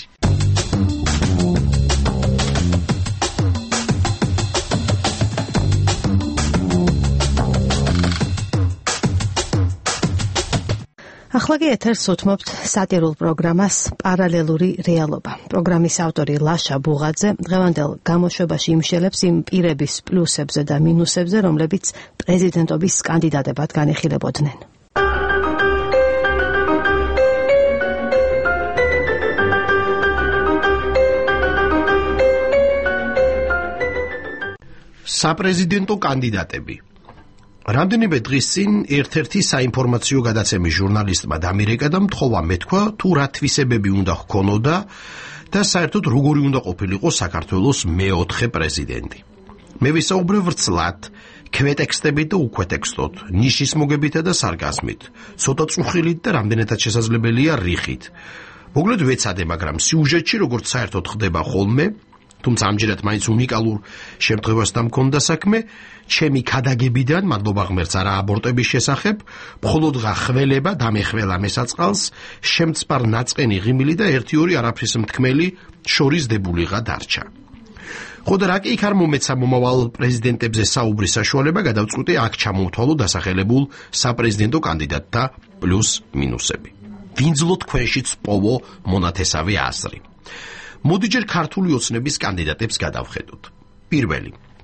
ახლა კი ეთერს უთმობთ სატირულ პროგრამას პარალელური რეალობა. პროგრამის ავტორი ლაშა ბუღაძე დღევანდელ გამოშვებაში იმშელებს იმ პირების პლუსებზე და მინუსებზე, რომლებიც პრეზიდენტობის კანდიდატებად განიხილებოდნენ. საპრეზიდენტო კანდიდატები. რამდენიმე დღის წინ ერთ-ერთი საინფორმაციო გადაცემის ჟურნალისტმა დამირეკა და მთხოვა მეთქვა თუ რა თვისებები უნდა ჰქონოდა და საერთოდ როგორი უნდა ყოფილიყო საქართველოს მეოთხე პრეზიდენტი. მე ვისაუბრე ვრცლად, ქვეტექსტებით და უქვეტექსტოდ, ნიშის მოგებითა და სარკაზმით, ცოტა წუხილით და რამდენადაც შესაძლებელია რიხით. მოგლედ ვეცადე, მაგრამ სიუჟეტში როგორც საერთოდ ხდება ხოლმე, თუმცა ამჯერად მაინც უნიკალურ შემთხვევასთან მქონდა საქმე, ჩემი ქადაგებიდან, მადლობა ღმერთს არა აბორტების შესახებ, მხოლოდ ხველება დამეხველა მესაწყალს, შემწპარ ნაწყენი ღიმილი და ერთი-ორი არაფრის მთქმელი შორის დებულიღა დარჩა. ხოდა რა კი იქ არ მომეცა მომავალ პრეზიდენტებზე საუბრის საშუალება, გადავწყვიტე აქ ჩამოვთვალო დასახელებულ საპრეზიდენტო კანდიდატთა პლუს მინუსები. ვინძლო თქვენშიც პოვო მონათესავე აზრი. მოდი ჯერ ქართული ოცნების კანდიდატებს გადავხედოთ. პირველი,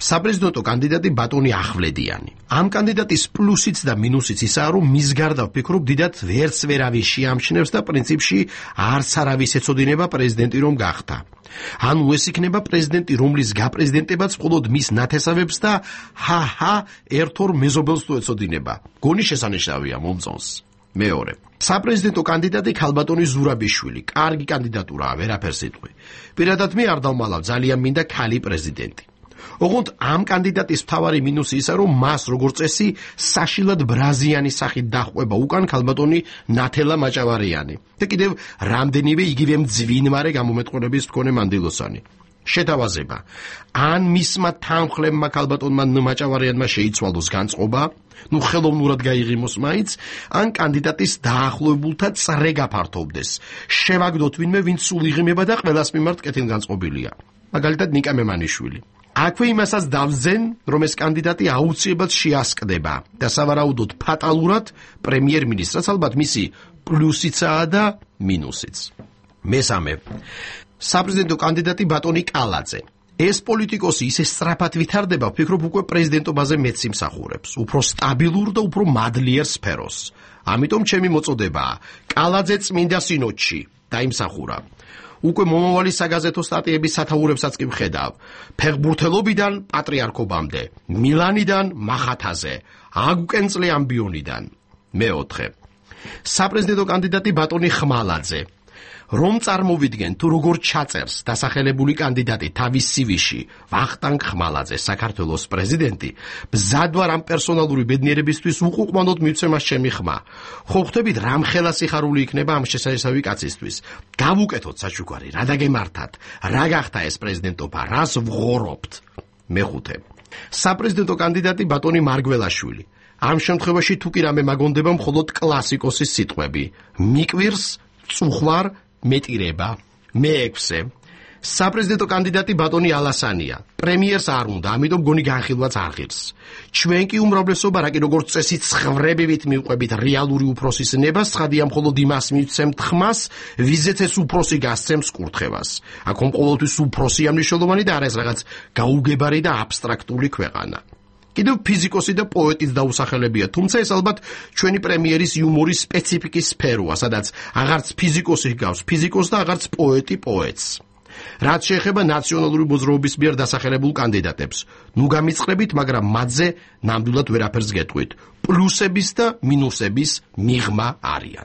საპრეზიდენტო კანდიდატი ბატონი ახვლედიანი. ამ კანდიდატის პლუსიც და მინუსიც ისაა, რომ მის გარდა ვფიქრობ, დიდად ვერც ვერავის შეამჩნევს და პრინციპში არც არავის ეცოდინება პრეზიდენტი რომ გახდა. ანუ ეს იქნება პრეზიდენტი, რომლის გაპრეზიდენტებაც მხოლოდ მის ნათესავებს და ჰა-ჰა ერთ-ორ მეზობელს თუ ეცოდინება. გონი შესანიშნავია მომწონს. მეორე. საპრეზიდენტო კანდიდატი ქალბატონი ზურაბიშვილი. კარგი კანდიდატურაა, ვერაფერს იტყვი. პირადად მე არ დავმალავ, ძალიან მინდა ქალი პრეზიდენტი. ოღონდ ამ კანდიდატის მთავარი მინუსი ისაა, რომ მას როგორც წესი საშილად ბრაზიანის სახით დაჰყვება უკან ქალბატონი ნათელა მაჭავარიანი და კიდევ რამდენივე იგივე მძვინვარე გამომეტყველების მქონე მანდილოსანი. შეთავაზება: ან მისმა თანხლებმა ქალბატონმა მაჭავარიანმა შეიცვალოს განწყობა, ნუ ხელოვნურად გაიღიმოს მაინც, ან კანდიდატის დაახლოებულთა წრე გაფართოვდეს. შევაგდოთ ვინმე, ვინც სულ იღიმება და ყველას მიმართ კეთილგანწყობილია. მაგალითად ნიკა მემანიშვილი. აქვე იმასაც დავზენ, რომ ეს კანდიდატი აუცილებლად შეასკდება და სავარაუდოდ ფატალურად პრემიერ-მინისტრს, ალბათ მისი პლუსიცაა და მინუსიც. მესამე. საპრეზიდენტო კანდიდატი ბატონი კალაძე. ეს პოლიტიკოსი ისე სწრაფად ვითარდება, ვფიქრობ უკვე პრეზიდენტობაზე მეც იმსახურებს, უფრო სტაბილურ და უფრო მადლიერ სფეროს. ამიტომ ჩემი მოწოდებაა კალაძე წმინდა სინოდში დაიმსახურა. უკვე მომავალი საგაზეთო სტატიების სათაურებსაც კი ვხედავ. ფეხბურთელობიდან პატრიარქობამდე, მილანიდან მახათაზე, აგვკენწლე ამბიონიდან. მეოთხე. საპრეზიდენტო კანდიდატი ბატონი ხმალაძე. რომ წარმოვიდგენ თუ როგორ ჩაწერს დასახელებული კანდიდატი თავის სივიში ვახტანგ ხმალაძე საქართველოს პრეზიდენტი, ბზად ვარ ამ პერსონალური ბედნიერებისთვის უყუყმანოდ მივცემას ჩემი ხმა. ხო ხვდებით რამხელა სიხარული იქნება ამ შესაძლებელი კაცისთვის. გავუკეთოთ საჩუქარი, რა დაგემართათ, რა გახდა ეს პრეზიდენტობა, რას ვღორობთ. მეხუთე. საპრეზიდენტო კანდიდატი ბატონი მარგველაშვილი. ამ შემთხვევაში თუ კი რამე მაგონდება მხოლოდ კლასიკოსის სიტყვები. მიკვირს, წუხვარ, მეტირება. მეექვსე. საპრეზიდენტო კანდიდატი ბატონი ალასანია. პრემიერს არ უნდა, ამიტომ გონი განხილვაც არ ღირს. ჩვენ კი უმრავლესობა, რა კი როგორც წესი ცხრებივით მივყვებით რეალური უფროსის ნებას, ცხადია მხოლოდ იმას მივცემთ ხმას, ვიზეთ ეს უფროსი გასცემს კურთხევას. აქ ყოველთვის უფროსია მნიშვნელოვანი და არა ეს რაღაც გაუგებარი და აბსტრაქტული ქვეყანა. კიდევ ფიზიკოსი და პოეტიც დაუსახელებია, თუმცა ეს ალბათ ჩვენი პრემიერის იუმორის სპეციფიკის სფეროა, სადაც აღარც ფიზიკოსი ჰგავს ფიზიკოსს და აღარც პოეტი პოეტს. რაც შეეხება ნაციონალური მოძრაობის მიერ დასახელებულ კანდიდატებს, ნუ გამიწყრებით, მაგრამ მათზე ნამდვილად ვერაფერს გეტყვით. პლუსების და მინუსების მიღმა არიან.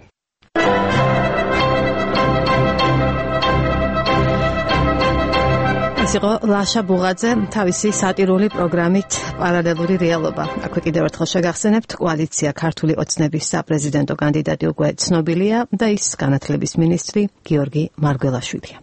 ეს იყო ლაშა ბუღაძე თავისი სატირული პროგრამით პარალელური რეალობა. აქვე კიდევ ერთხელ შეგახსენებთ, კოალიცია ქართული ოცნების საპრეზიდენტო კანდიდატი უკვე ცნობილია და ის განათლების მინისტრი გიორგი მარგველაშვილია.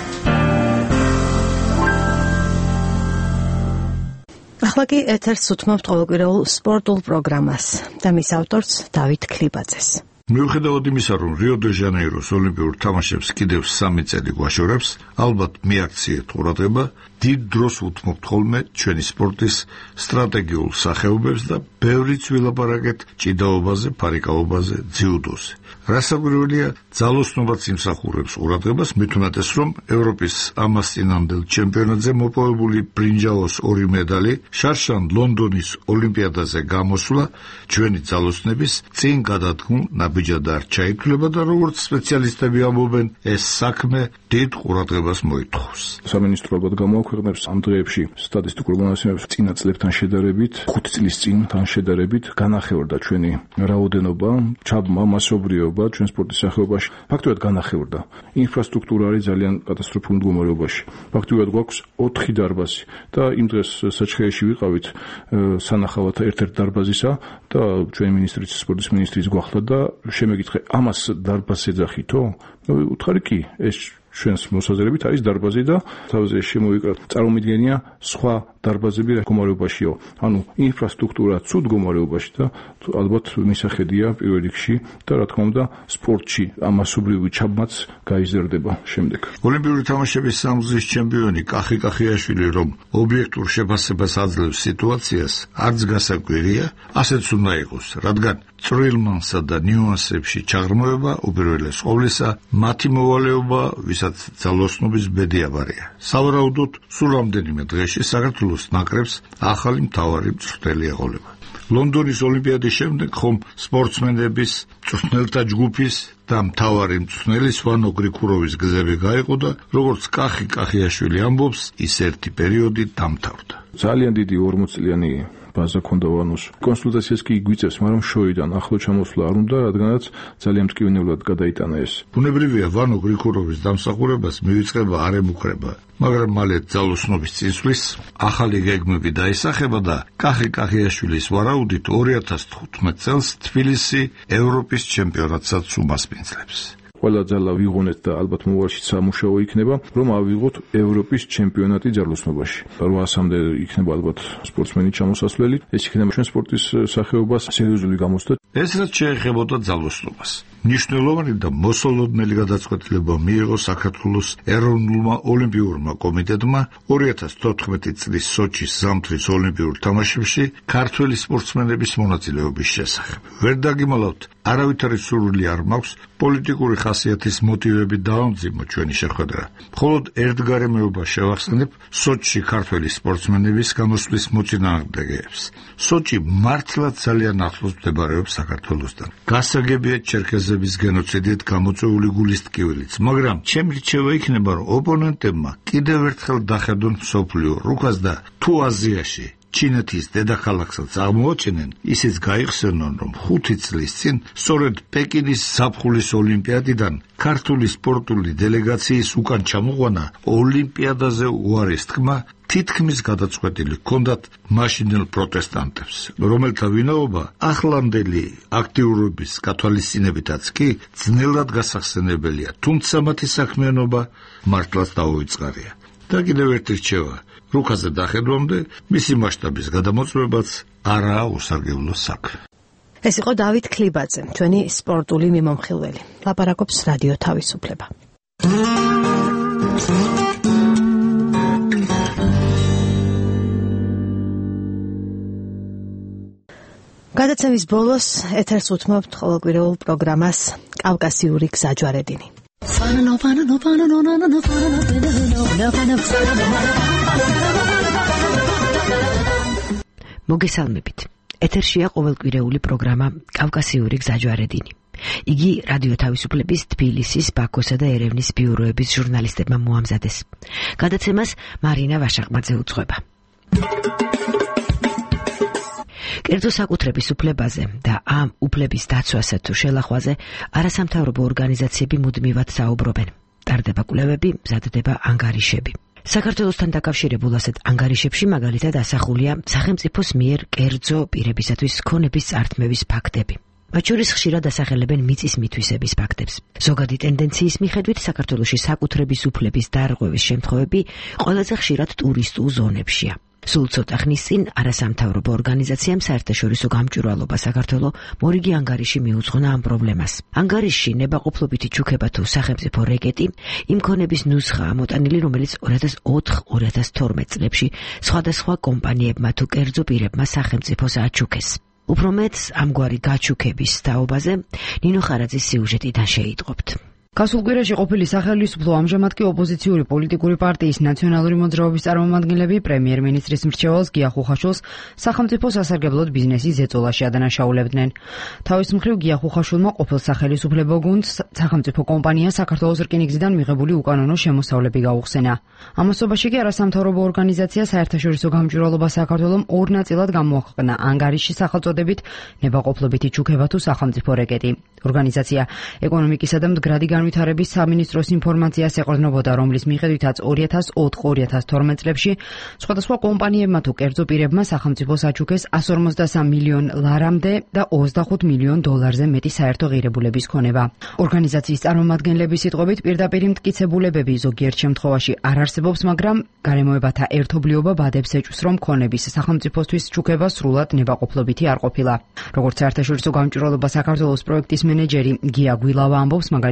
ახლა კი ეთერს უთმობთ ყოველკვირეულ სპორტულ პროგრამას და მის ავტორს დავით ქლიბაძეს. მიუხედავად იმისა, რომ რიო-დე-ჟანეიროს ოლიმპიურ თამაშებს კიდევ სამი წელი გვაშორებს, ალბათ მიაქციეთ ყურადღება, დიდ დროს უთმობთ ხოლმე ჩვენი სპორტის სტრატეგიულ სახეობებს და ბევრიც ვილაპარაკეთ ჭიდაობაზე, ფარიკაობაზე, ძიუდოზე. რასაკვირველია, ძალოსნობაც იმსახურებს ყურადღებას, მით უმეტეს, რომ ევროპის ამას წინამდელ ჩემპიონატზე მოპოვებული ბრინჯაოს ორი მედალი, შარშან ლონდონის ოლიმპიადაზე გამოსვლა ჩვენი ძალოსნების წინ გადადგმულ ნაბიჯად არ ჩაითვლება და როგორც სპეციალისტები ამბობენ, ეს საქმე დიდ ყურადღებას მოითხოვს. სამინისტრო ალბათ გამოაქვეყნებს ამ დღეებში სტატისტიკურ მონაცემებს წინა წლებთან შედარებით, ხუთი წლის წინთან შედარებით განახევრდა ჩვენი რაოდენობა, ჩაბმა მასობრიობა ჩვენ სპორტის სახეობაში. ფაქტობრივად განახევრდა. ინფრასტრუქტურა არის ძალიან კატასტროფულ მდგომარეობაში. ფაქტობრივად გვაქვს ოთხი დარბაზი და იმ დღეს საჩხეეში ვიყავით სანახავად ერთ-ერთ დარბაზისა და ჩვენი მინისტრიც სპორტის მინისტრიც გვახდა და შემეკითხე, ამას დარბაზს ეძახითო? ნუ უთხარი კი, ეს ჩვენს მოსაზრებით არის დარბაზი და თავზე შემოვიკრა წარმომიდგენია სხვა დარბაზები რა მდგომარეობაშიო. ანუ ინფრასტრუქტურა ცუდ მდგომარეობაში და ალბათ მისახედია პირველ რიგში და რა თქმა უნდა სპორტში ამასობრივი ჩაბმაც გაიზრდება შემდეგ. ოლიმპიური თამაშების სამგზის ჩემპიონი კახი კახიაშვილი რომ ობიექტურ შეფასებას აძლევს სიტუაციას, არც გასაკვირია, ასეც უნდა იყოს, რადგან წვრილმანსა და ნიუანსებში ჩაღრმავება უპირველეს ყოვლისა მათი მოვალეობა, ვისაც ძალოსნობის ბედი აბარია. სავარაუდოდ, სულ რამდენიმე დღეში საქართველოს ნაკრებს ახალი მთავარი მწვრთნელი ეყოლება. ლონდონის ოლიმპიადის შემდეგ ხომ სპორტსმენების, მწვრთნელთა ჯგუფის და მთავარი მწვრთნელის ვანო გრიქუროვის გზები გაიყო და როგორც კახი კახიაშვილი ამბობს, ის ერთი პერიოდი დამთავრდა. ძალიან დიდი ორმოც წლიანი ბაზა ქონდა ვანოს. კონსულტაციას კი გვიწევს, მაგრამ შოიდან ახლო ჩამოსვლა არ უნდა, რადგანაც ძალიან მტკივნეულად გადაიტანა ეს. ბუნებრივია, ვანო გრიქუროვის დამსახურებას მივიწყება არ ემუქრება, მაგრამ მალე ძალოსნობის წინსვლის ახალი გეგმები დაისახება და კახი კახიაშვილის ვარაუდით ორი ათას თხუთმეტ წელს თბილისი ევროპის ჩემპიონატსაც უმასპინძლებს. ყველა ძალა ვიღონეთ და ალბათ მოვალში სამუშაო იქნება, რომ ავიღოთ ევროპის ჩემპიონატი ძალოსნობაში. რვასამდე იქნება ალბათ სპორტსმენი ჩამოსასვლელი, ეს იქნება ჩვენ სპორტის სახეობას სერიოზული გამოცდა. ეს რაც შეეხებოდა ძალოსნობას. მნიშვნელოვანი და მოსალოდნელი გადაწყვეტილება მიიღო საქართველოს ეროვნულმა ოლიმპიურმა კომიტეტმა ორი ათას თოთხმეტი წლის სოჩის ზამთრის ოლიმპიურ თამაშებში ქართველი სპორტსმენების მონაწილეობის შესახებ. ვერ დაგიმალავთ, არავითარი სურვილი არ მაქვს პოლიტიკური ხასიათის მოტივები დაამძიმო ჩვენი შეხვედრა. მხოლოდ ერთ გარემოებას შევახსენებ სოჩში ქართველი სპორტსმენების გამოსვლის მოწინააღმდეგეებს. სოჩი მართლაც ძალიან ახლოს მდებარეობს საქართველოსთან. გასაგებია ჩერქეზების გენოციდით გამოწვეული გულის ტკივილიც, მაგრამ ჩემი რჩევა იქნება, რომ ოპონენტებმა კიდევ ერთხელ დახედონ მსოფლიო რუკას და თუ აზიაში ჩინეთის დედაქალაქსაც აღმოაჩენენ, ისიც გაიხსენონ, რომ ხუთი წლის წინ სწორედ პეკინის ზაფხულის ოლიმპიადიდან ქართული სპორტული დელეგაციის უკან ჩამოყვანა ოლიმპიადაზე უარის თქმა თითქმის გადაწყვეტილი ჰქონდათ მაშინელ პროტესტანტებს, რომელთა ვინაობა ახლანდელი აქტიურობის გათვალისწინებითაც კი ძნელად გასახსენებელია, თუმცა მათი საქმიანობა მართლაც დაუვიწყარია. და კიდევ ერთი რჩევა, რუკაზე დახედვამდე მისი მასშტაბის გადამოწმებაც არაა უსარგებლო საქმე. ეს იყო დავით ქლიბაძე, ჩვენი სპორტული მიმომხილველი. ლაპარაკობს რადიო თავისუფლება. გადაცემის ბოლოს ეთერს უთმობთ ყოველკვირეულ პროგრამას კავკასიური გზაჯვარედინი. მოგესალმებით. ეთერშია ყოველკვირეული პროგრამა კავკასიური გზაჯვარედინი. იგი რადიო თავისუფლების თბილისის, ბაქოსა და ერევნის ბიუროების ჟურნალისტებმა მოამზადეს. გადაცემას მარინა ვაშაყმაძე უძღვება. კერძო საკუთრების უფლებაზე და ამ უფლების დაცვასა თუ შელახვაზე არასამთავრობო ორგანიზაციები მუდმივად საუბრობენ. ტარდება კვლევები, მზადდება ანგარიშები. საქართველოსთან დაკავშირებულ ასეთ ანგარიშებში მაგალითად ასახულია სახელმწიფოს მიერ კერძო პირებისათვის ქონების წართმევის ფაქტები. მათ შორის ხშირად ასახელებენ მიწის მითვისების ფაქტებს. ზოგადი ტენდენციის მიხედვით საქართველოში საკუთრების უფლების დარღვევის შემთხვევები ყველაზე ხშირად ტურისტულ ზონებშია. სულ ცოტა ხნის წინ არასამთავრობო ორგანიზაციამ საერთაშორისო გამჭვირვალობა საქართველო მორიგი ანგარიში მიუძღვნა ამ პრობლემას. ანგარიშში ნებაყოფლობითი ჩუქება თუ სახელმწიფო რეკეტი იმ ქონების ნუსხაა ამოტანილი, რომელიც ორი ათას ოთხ ორი ათას თორმეტ წლებში სხვადასხვა კომპანიებმა თუ კერძო პირებმა სახელმწიფოს აჩუქეს. უფრო მეტს ამგვარი გაჩუქების თაობაზე ნინო ხარაძის სიუჟეტიდან შეიტყობთ. გასულ კვირაში ყოფილი სახელმწიფო ამჟამად კი ოპოზიციური პოლიტიკური პარტიის ნაციონალური მოძრაობის წარმომადგენლები პრემიერ-მინისტრის მრჩეველს გია ხუხაშვილს სახელმწიფო სასარგებლოდ ბიზნესის ზეწოლაში ადანაშაულებდნენ. თავის მხრივ გია ხუხაშვილმა ყოფილ სახელმწიფო გუნდს სახელმწიფო კომპანია საქართველოს რკინიგზიდან მიღებული უკანონო შემოსავლები გაუხსენა. ამასობაში კი არასამთავრობო ორგანიზაცია საერთაშორისო გამჭვირვალობა საქართველომ ორ ნაწილად გამოაქვეყნა ანგარიში სახელწოდებით ნებაყოფლობითი ჩუქება თუ სახელმწიფო რეკეტი. ორგანიზაცია ეკონომიკისა და მდგრადი განვითარების სამინისტროს ინფორმაციას ეყრდნობოდა, რომლის მიხედვითაც ორი ათას ოთხ ორი ათას თორმეტ წლებში სხვადასხვა კომპანიებმა თუ კერძო პირებმა სახელმწიფოს აჩუქეს εκατს ორმოცდასამ მილიონ ლარამდე და ოცდახუთ მილიონ დოლარზე მეტი საერთო ღირებულების ქონება. ორგანიზაციის წარმომადგენლების სიტყვებით პირდაპირ მტკიცებულებები ზოგიერთ შემთხვევაში არ არსებობს, მაგრამ გარემოებათა ერთობლიობა ბადებს ეჭვს, რომ ქონების სახელმწიფოსთვის ჩუქება სრულად ნებაყოფლობითი არ ყოფილა. როგორც საერთაშორისო გამჭვირვალობა საქართველოს პროექტის მენეჯერი გია გვილავა ამბობს, მაგალითად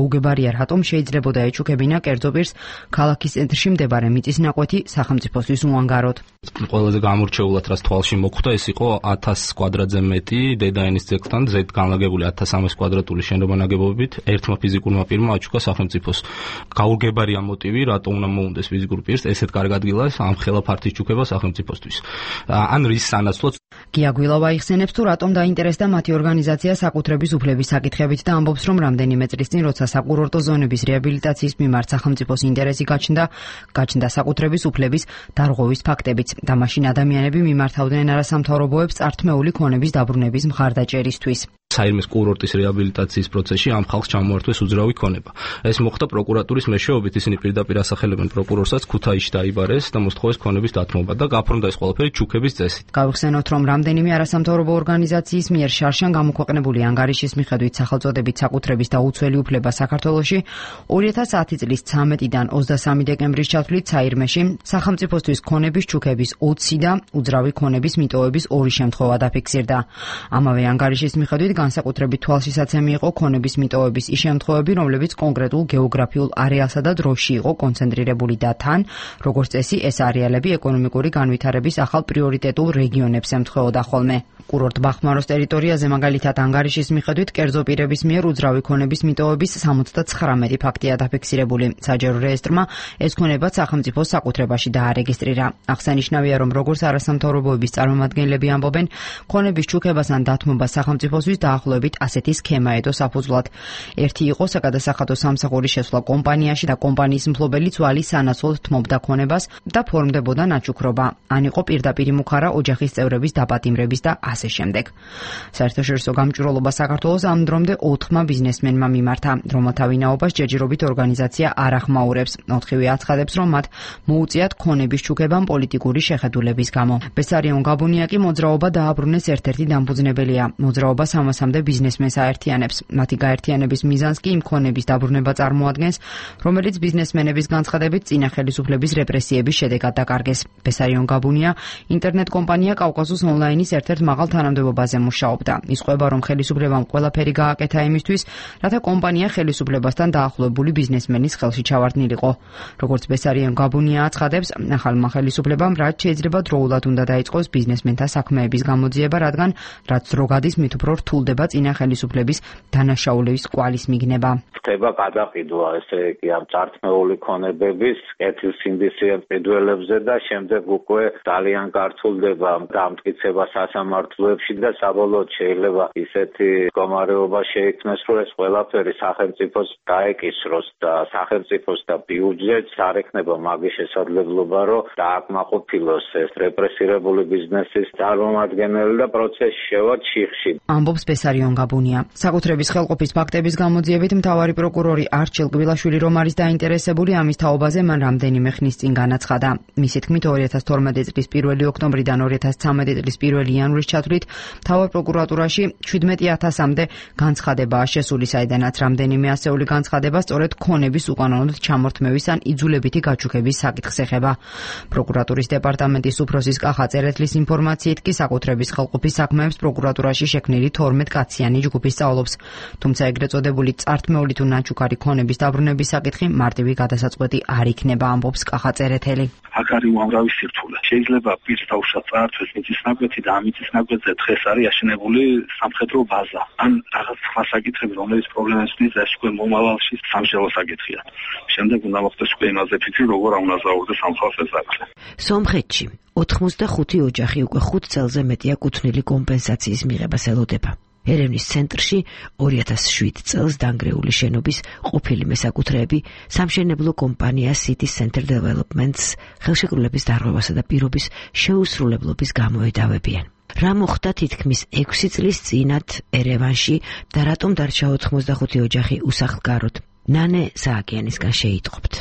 დაუგებარია, რატომ შეიძლებოდა ეჩუქებინა კერძო პირს ქალაქის ცენტრში მდებარე მიწის ნაკვეთი სახელმწიფოსთვის უანგაროდ. ყველაზე გამორჩეულად რაც თვალში მოხვდა, ეს იყო ათას კვადრატზე მეტი დედაენის ძეგლთან ზედ განლაგებული ათას სამას კვადრატული შენობა ნაგებობით ერთმა ფიზიკურმა პირმა აჩუქა სახელმწიფოს. გაუგებარია მოტივი, რატომ უნდა მოუნდეს ფიზიკურ პირს ესეთ კარგ ადგილას ამ ხელა ფართის ჩუქება სახელმწიფოსთვის. ან რის სანაცვლოდ გია გვილავა იხსენებს თუ რატომ დაინტერესდა მათი ორგანიზაცია საკუთრების უფლების საკითხებით და ამბობს, რომ რამდენიმე წლის წინ, როცა საკურორტო ზონების რეაბილიტაციის მიმართ სახელმწიფოს ინტერესი გაჩნდა, გაჩნდა საკუთრების უფლების დარღვევის ფაქტებიც და მაშინ ადამიანები მიმართავდნენ არასამთავრობოებს წართმეული ქონების დაბრუნების მხარდაჭერისთვის. საირმეს კურორტის რეაბილიტაციის პროცესში ამ ხალხს ჩამოართვეს უძრავი ქონება. ეს მოხდა პროკურატურის მეშვეობით, ისინი პირდაპირ ასახელებენ პროკურორსაც ქუთაისში დაიბარეს და მოსთხოვეს ქონების დათმობა და გაფორმდა ეს ყველაფერი ჩუქების წესით. გავიხსენოთ, რომ რამდენიმე არასამთავრობო ორგანიზაციის მიერ შარშან გამოქვეყნებული ანგარიშის მიხედვით სახელწოდებით საკუთრების და უცველი უფლება საქართველოში ორი ათას ათი წლის ცამეტიდან ოცდასამი დეკემბრის ჩათვლით საირმეში სახელმწიფოსთვის ქონების ჩუქების ოცი და უძრავი ქონების მიტოვების ორი შემთხვევა დაფიქსირდა. ამავე ანგარიშის მიხედვით განსაკუთრებით თვალშისაცემი იყო ქონების მიტოვების ის შემთხვევები, რომლებიც კონკრეტულ გეოგრაფიულ არეალსა და დროში იყო კონცენტრირებული და თან, როგორც წესი, ეს არეალები ეკონომიკური განვითარების ახალ პრიორიტეტულ რეგიონებს ემთხვეოდა ხოლმე. კურორტ ბახმაროს ტერიტორიაზე მაგალითად ანგარიშის მიხედვით კერძო პირების მიერ უძრავი ქონების მიტოვების სამოცდაცხრამეტი ფაქტია დაფიქსირებული. საჯარო რეესტრმა ეს ქონება სახელმწიფოს საკუთრებაში დაარეგისტრირა. აღსანიშნავია, რომ როგორც არასამთავრობოების წარმომადგენლები ამბობენ, ქონების ჩუქებასთან დათმობა სახელმწიფოსთვის დაახლოებით ასეთი სქემა ედო საფუძვლად. ერთი იყო საგადასახადო სამსახურის შესვლა კომპანიაში და კომპანიის მფლობელი ძვალი სანაცვლოდ თმობდა ქონებას და ფორმდებოდა ნაჩუქრობა. ან იყო პირდაპირი მუხარა ოჯახის წევრების დაპატიმრების და ასე შემდეგ. საერთაშორისო გამჭვირვალობა საქართველოს ამ დრომდე ოთხმა ბიზნესმენმა მიმართა, რომელთა ვინაობას ჯერჯერობით ორგანიზაცია არ ახმაურებს. ოთხივე აცხადებს, რომ მათ მოუწიათ ქონების ჩუქებამ პოლიტიკური შეხედულების გამო. ბესარიონ გაბუნია კი მოძრაობა დააბრუნეს ერთ-ერთი დამფუძნებელია. მოძრაობა სამასამდე ბიზნესმენს აერთიანებს. მათი გაერთიანების მიზანს კი იმ ქონების დაბრუნება წარმოადგენს, რომელიც ბიზნესმენების განცხადებით წინა ხელისუფლების რეპრესიების შედეგად დაკარგეს. ბესარიონ გაბუნია ინტერნეტ კომპანია კავკასუს ონლაინის ერთ-ერთ მაღალ თანამდებობაზე მუშაობდა. ის ყვება, რომ ხელისუფლებამ ყველაფერი გააკეთა იმისთვის, რათა კომპანია ხელისუფლებასთან დაახლოებული ბიზნესმენის ხელში ჩავარდნილიყო. როგორც ბესარიონ გაბუნია აცხადებს, ახალმა ხელისუფლებამ რაც შეიძლება დროულად უნდა დაიწყოს ბიზნესმენთა საქმეების გამოძიება, რადგან რაც დრო გადის, მით უფრო რთულდება წინა ხელისუფლების დანაშაულების კვალის მიგნება. ხდება გადაყიდვა ესე იგი ამ წართმეული ქონებების კეთილსინდისიან მყიდველებზე და შემდეგ უკვე ძალიან გართულდება დამტკიცება სასამართლოებში და საბოლოოდ შეიძლება ისეთი მდგომარეობა შეიქმნეს, რომ ეს ყველაფერი სახელმწიფოს გაეკისროს და სახელმწიფოს და ბიუჯეტს არ ექნება მაგის შესაძლებლობა, რომ დააკმაყოფილოს ეს რეპრესირებული ბიზნესის წარმომადგენელი და პროცესი შევა ჩიხში. ამბობს ბესარიონ გაბუნია. საკუთრების ხელყოფის ფაქტების გამოძიებით მთავარი პროკურორი არჩილ გვილაშვილი რომ არის დაინტერესებული ამის თაობაზე, მან რამდენიმე ხნის წინ განაცხადა. მისი თქმით ორი ათას თორმეტი წლის პირველი ოქტომბრიდან ორი ათას ცამეტი წლის პირველი იანვრის ჩათვლით მთავარ პროკურატურაში შვიდმეტი ათასამდე განცხადებაა შესული, საიდანაც რამდენიმე ასეული განცხადება სწორედ ქონების უკანონოდ ჩამორთმევის ან იძულებითი გაჩუქების საკითხს ეხება. პროკურატურის დეპარტამენტის უფროსის კახა წერეთლის ინფორმაციით კი საკუთრების ხელყოფის საქმეებს პროკურატურაში შექმნილი თორმეტ კაციანი ჯგუფი სწავლობს. თუმცა ეგრეთ წოდებული წართმეული თუ ნაჩუქარი ქონების დაბრუნების საკითხი მარტივი გადასაწყვეტი არ იქნება, ამბობს კახა წერეთელი. აქ არის უამრავი სირთულე. შეიძლება პირს დაუშვათ წაართვეს მიწის ნაკვეთი და ამ მიწის ნაკვეთზე დღეს არის აშენებული სამხედრო ბაზა. ან რაღაც სხვა საკითხები, რომელიც პრობლემებს ნიშნავს, ეს უკვე მომავალში სამშობლო საკითხია. შემდეგ უნდა მოხდეს უკვე იმაზე ფიქრი, როგორ აუნაზაურდეს ამ ხალხს ეს საკითხი. სომხეთში ოთხმოცდახუთი ოჯახი უკვე ხუთ წელზე მეტია კუთვნილი კომპენსაციის მიღებას ელოდება. ერევნის ცენტრში ორი ათას შვიდ წელს დანგრეული შენობის ყოფილი მესაკუთრეები სამშენებლო კომპანია City Center Developments ხელშეკრულების დარღვევასა და პირობის შეუსრულებლობის გამო ედავებიან. რა მოხდა თითქმის ექვსი წლის წინათ ერევანში და რატომ დარჩა ოთხმოცდახუთი ოჯახი უსახლკაროდ? ნანე სააკიანისგან შეიტყობთ.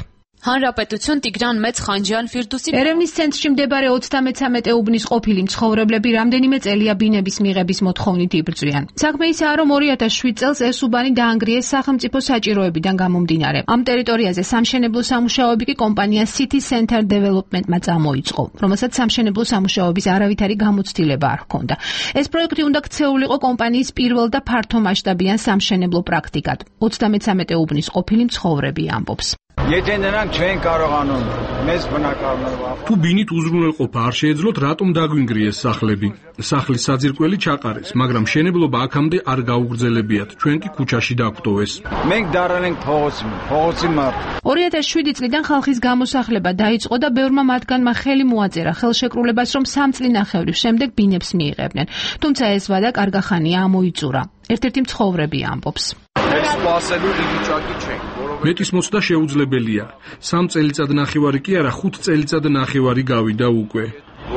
Հանրապետություն Տիգրան Մեծ Խանջյան Ֆիրդուսի Երևნის ცენტრში მდებარე ოცდამეცამეტე უბნის ყოფილი მცხოვრებლები რამდენიმე წელია ბინების მიღების მოთხოვნით იბრძვიან. საქმე ისაა, რომ ორი ათას შვიდ წელს ეს უბანი დაანგრიეს სახელმწიფო საჭიროებიდან გამომდინარე. ამ ტერიტორიაზე სამშენებლო სამუშაოები კი კომპანია City Center Development-მა წამოიწყო, რომელსაც სამშენებლო სამუშაოების არავითარი გამოცდილება არ ჰქონდა. ეს პროექტი უნდა ქცეულიყო კომპანიის პირველ და ფართომასშტაბიან სამშენებლო პრაქტიკად. ოცდამეცამეტე უბნის ყოფილი მცხოვრები ამბობს. Եթե նրանք չեն կարողանում մեծ բնակարաններով თუ ბინით უზრუნველყოფა არ შეეძლოთ, რატომ დაგვინგრიეს სახლები? სახლის საძირკველი ჩაყარეს, მაგრამ მშენებლობა აქამდე არ გაუგრძელებიათ. ჩვენ კი ქუჩაში დაგვტოვეს. մենք დარალ ենք փողոցი, փողոցი მართ. ორი ათას შვიდი წლიდან ხალხის გამოსახლება დაიწყო და ბევრმა მათგანმა ხელი მოაწერა ხელშეკრულებას, რომ სამ წლინახევრის შემდეგ ბინებს მიიღებდნენ. თუმცა ეს ვადა კარგახანია ამოიწურა. ერთ-ერთი მცხოვრები ამბობს. ეს სპასებული ვიճაკი ჩვენ მეტის მოცდა შეუძლებელია. სამ წელიწად ნახევარი კი არა, ხუთ წელიწად ნახევარი გავიდა უკვე.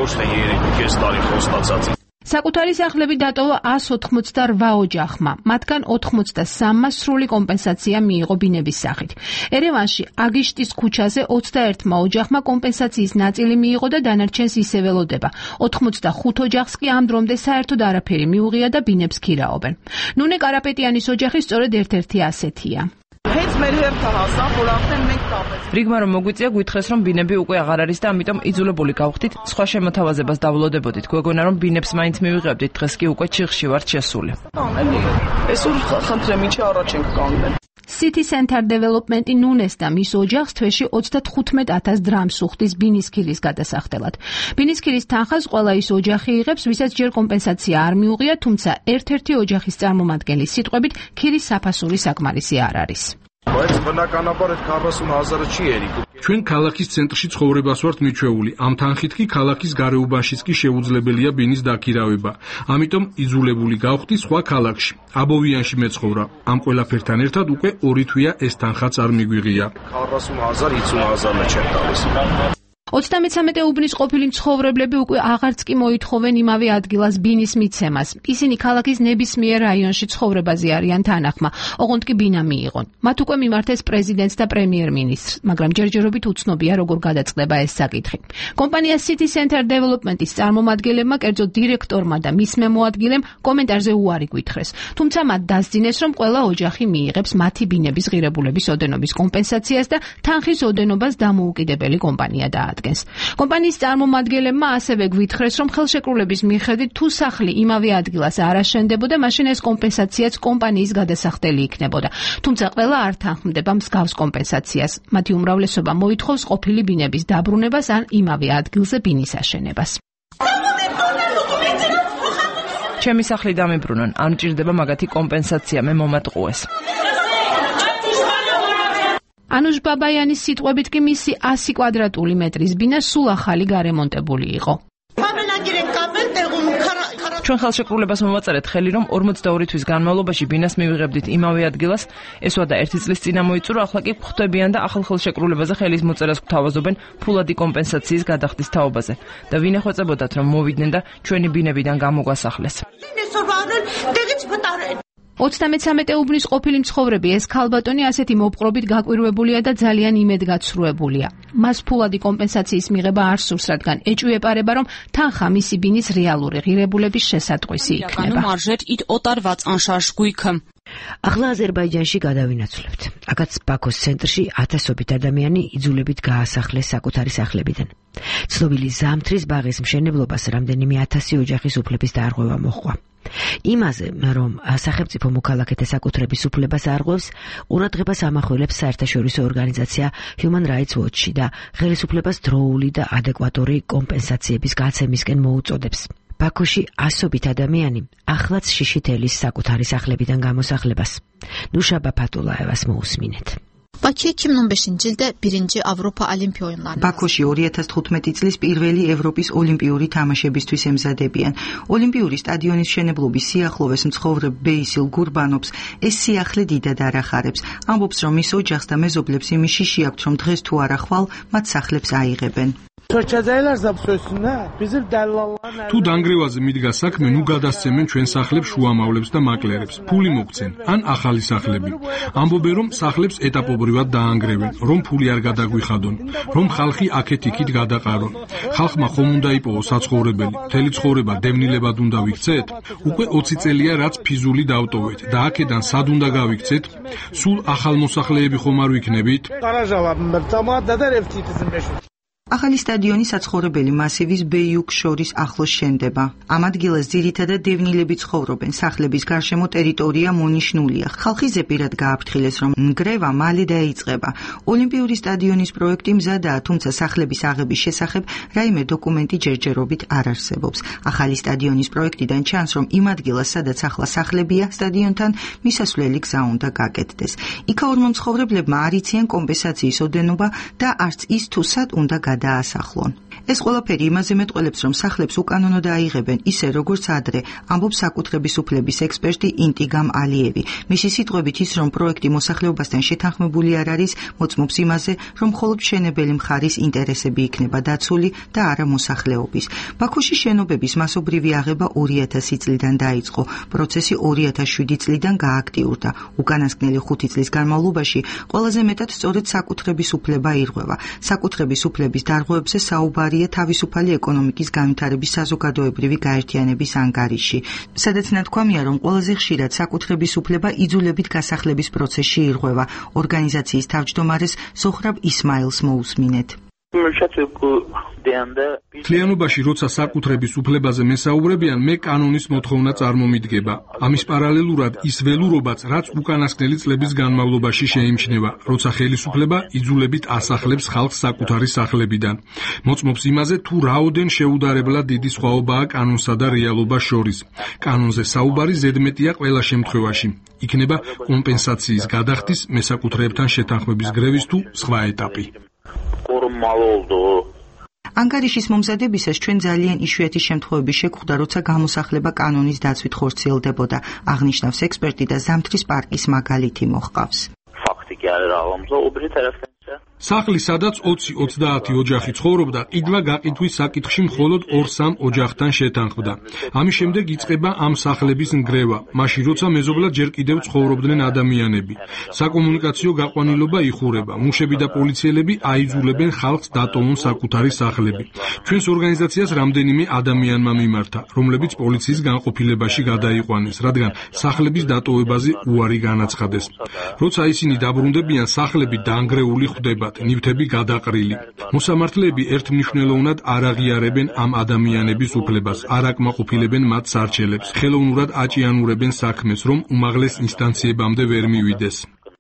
საკუთარი სახლები დატოვა ას ოთხმოცდაორმა ოჯახმა. მათგან ოთხმოცდასამმა სრული კომპენსაცია მიიღო ბინების სახით. ერევანში აგიშტის ქუჩაზე ოცდაერთმა ოჯახმა კომპენსაციის ნაწილი მიიღო და დანარჩენს ისე ველოდება. ოთხმოცდახუთ ოჯახს კი ამ დრომდე საერთოდ არაფერი მიუღია და ბინებს ქირაობენ. ნუნე კარაპეტიანის ოჯახი სწორედ ერთ-ერთი ასეთია. რიგმა რომ მოგვიწია გვითხრეს რომ ბინები უკვე აღარ არის და ამიტომ იძულებული გავხდით სხვა შემოთავაზებას დავლოდებოდით. გვეგონა რომ ბინებს მაინც მივიღებდით, დღეს კი უკვე ჩიხში ვართ შესული. City Center Development-ი ნუნეს და მის ოჯახს თვეში ოცდათხუთმეტ ათას დრამს უხდის ბინის ქირის გადასახდელად. ბინის ქირის თანხას ყველა ის ოჯახი იღებს, ვისაც ჯერ კომპენსაცია არ მიუღია, თუმცა ერთ-ერთი ოჯახის წარმომადგენლის სიტყვებით ქირის საფასური საკმარისი არ არის. ჩვენ ქალაქის ცენტრში ცხოვრებას ვართ მიჩვეული. ამ თანხით კი ქალაქის გარეუბანშიც კი შეუძლებელია ბინის დაქირავება. ამიტომ იძულებული გავხდი სხვა ქალაქში. აბოვიანში მეცხოვრა. ამ ყველაფერთან ერთად უკვე ორი თვეა ეს თანხაც არ მიგვიღია. ოცდამეცამეტე უბნის ყოფილი მცხოვრებლები უკვე აღარც კი მოითხოვენ იმავე ადგილას ბინის მიცემას. ისინი ქალაქის ნებისმიერ რაიონში ცხოვრებაზე არიან თანახმა, ოღონდ კი ბინა მიიღონ. მათ უკვე მიმართეს პრეზიდენტს და პრემიერ-მინისტრს, მაგრამ ჯერჯერობით უცნობია როგორ გადაწყდება ეს საკითხი. კომპანია City Center Development-ის წარმომადგენლებმა, კერძოდ დირექტორმა და მის მემოადგილემ კომენტარზე უარი გვითხრეს. თუმცა მათ დასძინეს, რომ ყველა ოჯახი მიიღებს მათი ბინების ღირებულების ოდენობის კომპენსაციას და თანხის ოდენობას დამოუკიდებელი კომპანია და კომპანიის წარმომადგენლებმა ასევე გვითხრეს, რომ ხელშეკრულების მიხედვით თუ სახლი იმავე ადგილას არ აშენდებოდა, მაშინ ეს კომპენსაციაც კომპანიის გადასახდელი იქნებოდა. თუმცა ყველა არ თანხმდება მსგავს კომპენსაციას. მათი უმრავლესობა მოითხოვს ყოფილი ბინების დაბრუნებას ან იმავე ადგილზე ბინის აშენებას. ჩემი სახლი დამიბრუნონ, არ მჭირდება მაგათი კომპენსაცია, მე მომატყუეს. ანუშ ბაბაიანის სიტყვებით კი მისი ასი კვადრატული მეტრის ბინა სულ ახალი გარემონტებული იყო. ჩვენ ხელშეკრულებას მოვაწერეთ ხელი, რომ ორმოცდაორი თვის განმავლობაში ბინას მივიღებდით იმავე ადგილას, ეს ვადა ერთი წლის წინ ამოიწურა, ახლა კი გვხვდებიან და ახალ ხელშეკრულებაზე ხელის მოწერას გვთავაზობენ ფულადი კომპენსაციის გადახდის თაობაზე და ვინ ეხვეწებოდათ, რომ მოვიდნენ და ჩვენი ბინებიდან გამოგვასახლეს. ოცდამეცამეტე უბნის ყოფილი მცხოვრები ეს ქალბატონი ასეთი მოპყრობით გაკვირვებულია და ძალიან იმედგაცრუებულია. მას ფულადი კომპენსაციის მიღება არ სურს, რადგან ეჭვი ეპარება, რომ თანხა მისი ბინის რეალური ღირებულების შესატყვისი იქნება. ახლა აზერბაიჯანში გადავინაცვლებთ. აქაც ბაქოს ცენტრში ათასობით ადამიანი იძულებით გაასახლეს საკუთარი სახლებიდან. ცნობილი ზამთრის ბაღის მშენებლობას რამდენიმე ათასი ოჯახის უფლების დარღვევა მოჰყვა. იმაზე, რომ სახელმწიფო მოქალაქეთა საკუთრების უფლებას არღვევს, ყურადღებას ამახვილებს საერთაშორისო ორგანიზაცია Human Rights Watch და ხელისუფლებას დროული და ადეკვატური კომპენსაციების გაცემისკენ მოუწოდებს. ბაქოში ასობით ადამიანი ახლაც შიშითელის საკუთარი სახლებიდან გამოსახლებას. ნუშაბა ფატულაევას მოусმინეთ. Bakı iki min on beşinci ildə birinci Avropa Olimpiya oyunlarında. ბაქოში ორი ათას თხუთმეტი წლის პირველი ევროპის ოლიმპიური თამაშებისთვის ემზადებიან. ოლიმპიური სტადიონის მშენებლობის სიახლოვეს მცხოვრებ ბეისილ გურბანობს ეს სიახლე დიდად არ ახარებს. ამბობს, რომ ის ოჯახს და მეზობლებს იმის შიში აქვთ, რომ დღეს თუ არა ხვალ მათ სახლებს აიღებენ. თუ დანგრევაზე მიდგა საქმე, ნუ გადასცემენ ჩვენ სახლებს შუამავლებს და მაკლერებს, ფული მოგცენ, ან ახალი სახლები. ამბობენ, რომ სახლებს ეტაპობრივად დაანგრევენ, რომ ფული არ გადაგვიხადონ, რომ ხალხი აქეთ-იქით გადაყარონ. ხალხმა ხომ უნდა იპოვოს საცხოვრებელი, მთელი ცხოვრება დევნილებად უნდა ვიქცეთ? უკვე ოცი წელია რაც ფიზული დავტოვეთ და აქედან სად უნდა გავიქცეთ? სულ ახალ მოსახლეები ხომ არ ვიქნებით? ახალი სტადიონი საცხოვრებელი მასივის ბეიუკ შორის ახლოს შენდება. ამ ადგილას ძირითადად დევნილები ცხოვრობენ. სახლების გარშემო ტერიტორია მონიშნულია. ხალხი ზეპირად გააფრთხილეს, რომ ნგრევა მალე დაიწყება. ოლიმპიური სტადიონის პროექტი მზადაა, თუმცა სახლების აღების შესახებ რაიმე დოკუმენტი ჯერჯერობით არ არსებობს. ახალი სტადიონის პროექტიდან ჩანს, რომ იმ ადგილას, სადაც ახლა სახლებია, სტადიონთან მისასვლელი გზა უნდა გაკეთდეს. იქაურმა მცხოვრებლებმა არ იციან კომპენსაციის ოდენობა და არც ის თუ სად უნდა დაასახლონ. ეს ყველაფერი იმაზე მეტყველებს, რომ სახლებს უკანონოდ აიღებენ, ისე როგორც ადრე, ამბობს საკუთრების უფლების ექსპერტი ინტიგამ ალიევი. მისი სიტყვებით ის, რომ პროექტი მოსახლეობასთან შეთანხმებული არ არის, მოწმობს იმაზე, რომ მხოლოდ მშენებელი მხარის ინტერესები იქნება დაცული და არა მოსახლეობის. ბაქოში შენობების მასობრივი აღება ორი ათასი წლიდან დაიწყო. პროცესი ორი ათას შვიდი წლიდან გააქტიურდა. უკანასკნელი ხუთი წლის განმავლობაში ყველაზე მეტად სწორედ საკუთრების უფლება ირღვევა. საკუთრების უფლების დარღვევებზე საუბარია თავისუფალი ეკონომიკის განვითარების საზოგადოებრივი გაერთიანების ანგარიში, სადაც ნათქვამია, რომ ყველაზე ხშირად საკუთრების უფლება იძულებით გასახლების პროცესში ირღვევა. ორგანიზაციის თავმჯდომარეს ზოხრაბ ისმაილს მოусმინეთ. მთლიანობაში, როცა საკუთრების უფლებაზე მესაუბრებიან, მე კანონის მოთხოვნა წარმომიდგება. ამის პარალელურად ის ველურობაც, რაც უკანასკნელი წლების განმავლობაში შეიმჩნევა, როცა ხელისუფლება იძულებით ასახლებს ხალხს საკუთარი სახლებიდან. მოწმობს იმაზე, თუ რაოდენ შეუდარებლად დიდი სხვაობაა კანონსა და რეალობას შორის. კანონზე საუბარი ზედმეტია ყველა შემთხვევაში. იქნება კომპენსაციის გადახდის, მესაკუთრეებთან შეთანხმების გრევის თუ სხვა ეტაპი. ანგარიშის მომზადებისას ჩვენ ძალიან იშვიათი შემთხვევები შეგვხვდა, როცა გამოსახლება კანონის დაცვით ხორციელდებოდა, აღნიშნავს ექსპერტი და ზამთრის პარკის მაგალითი მოჰყავს. სახლი, სადაც ოცი ოცდაათი ოჯახი ცხოვრობდა, ყიდვა გაყიდვის საკითხში მხოლოდ ორ-სამ ოჯახთან შეთანხმდა. ამის შემდეგ იწყება ამ სახლების ნგრევა, მაშინ როცა მეზობლად ჯერ კიდევ ცხოვრობდნენ ადამიანები. საკომუნიკაციო გაყვანილობა იხურება, მუშები და პოლიციელები აიძულებენ ხალხს დატოვონ საკუთარი სახლები. ჩვენს ორგანიზაციას რამდენიმე ადამიანმა მიმართა, რომლებიც პოლიციის განყოფილებაში გადაიყვანეს, რადგან სახლების დატოვებაზე უარი განაცხადეს. როცა ისინი დაბრუნდებიან, სახლები დანგრეული ხვდება. ნივთები გადაყრილი. მოსამართლეები ერთმნიშვნელოვნად არ აღიარებენ ამ ადამიანების უფლებას, არ აკმაყოფილებენ მათ სარჩელებს, ხელოვნურად აჭიანურებენ საქმეს, რომ უმაღლეს ინსტანციებამდე ვერ მივიდეს.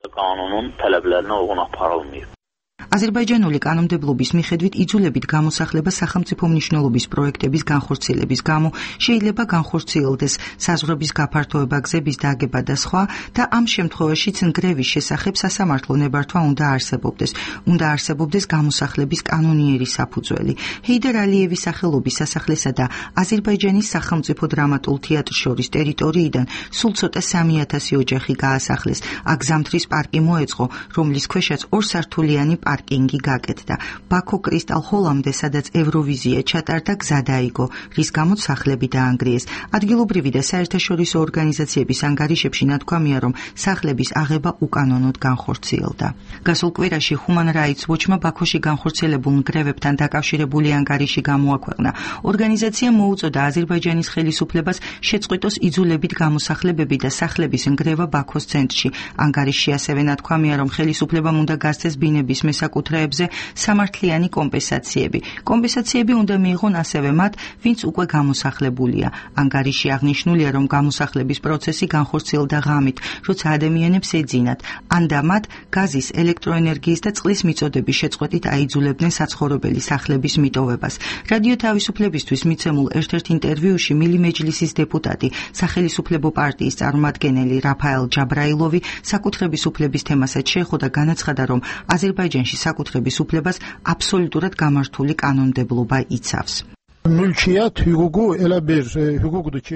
აზერბაიჯანული კანონმდებლობის მიხედვით იძულებით გამოსახლება სახელმწიფო მნიშვნელობის პროექტების განხორციელების გამო შეიძლება განხორციელდეს საზღვრების გაფართოება, გზების დაგება და სხვა და ამ შემთხვევაშიც ნგრევის შესახებ სასამართლო ნებართვა უნდა არსებობდეს. უნდა არსებობდეს გამოსახლების კანონიერი საფუძველი. ჰეიდარ ალიევის სახელობის სასახლესა და აზერბაიჯანის სახელმწიფო დრამატულ თეატრს შორის ტერიტორიიდან სულ ცოტა სამი ათასი ოჯახი გაასახლეს. აქ ზამთრის პარკი მოეწყო, რომლის ქვეშაც ორსართულიანი პარკინგი გაკეთდა. ბაქო კრისტალ ჰოლამდე, სადაც ევროვიზია ჩატარდა, გზა დაიგო, რის გამოც სახლები დაანგრიეს. ადგილობრივი და საერთაშორისო ორგანიზაციების ანგარიშებში ნათქვამია, რომ სახლების აღება უკანონოდ განხორციელდა. გასულ კვირაში Human Rights Watch-მა ბაქოში განხორციელებულ ნგრევებთან დაკავშირებული ანგარიში გამოაქვეყნა. ორგანიზაციამ მოუწოდა აზერბაიჯანის ხელისუფლებას შეწყვიტოს იძულებით გამოსახლებები და სახლების ნგრევა ბაქოს ცენტრში. ანგარიშში ასევე ნათქვამია, რომ ხელისუფლებამ უნდა გასცეს ბინების საკუთრეებზე სამართლიანი კომპენსაციები. კომპენსაციები უნდა მიიღონ ასევე მათ, ვინც უკვე გამოსახლებულია. ანგარიში აღნიშნულია, რომ გამოსახლების პროცესი განხორციელდა ღამით, როცა ადამიანებს ეძინათ, ან და მათ გაზის, ელექტროენერგიის და წყლის მიწოდების შეწყვეტით აიძულებდნენ საცხოვრებელი სახლების მიტოვებას. რადიო თავისუფლებისთვის მიცემულ ერთ-ერთ ინტერვიუში მილი მეჯლისის დეპუტატი, სახელისუფლებო პარტიის წარმომადგენელი რაფაელ ჯაბრაილოვი საკუთრების უფლების თემასაც შეეხო და განაცხადა, რომ აზერბაიჯანში საკუთრების უფლებას აბსოლუტურად გამართული კანონმდებლობა იცავს.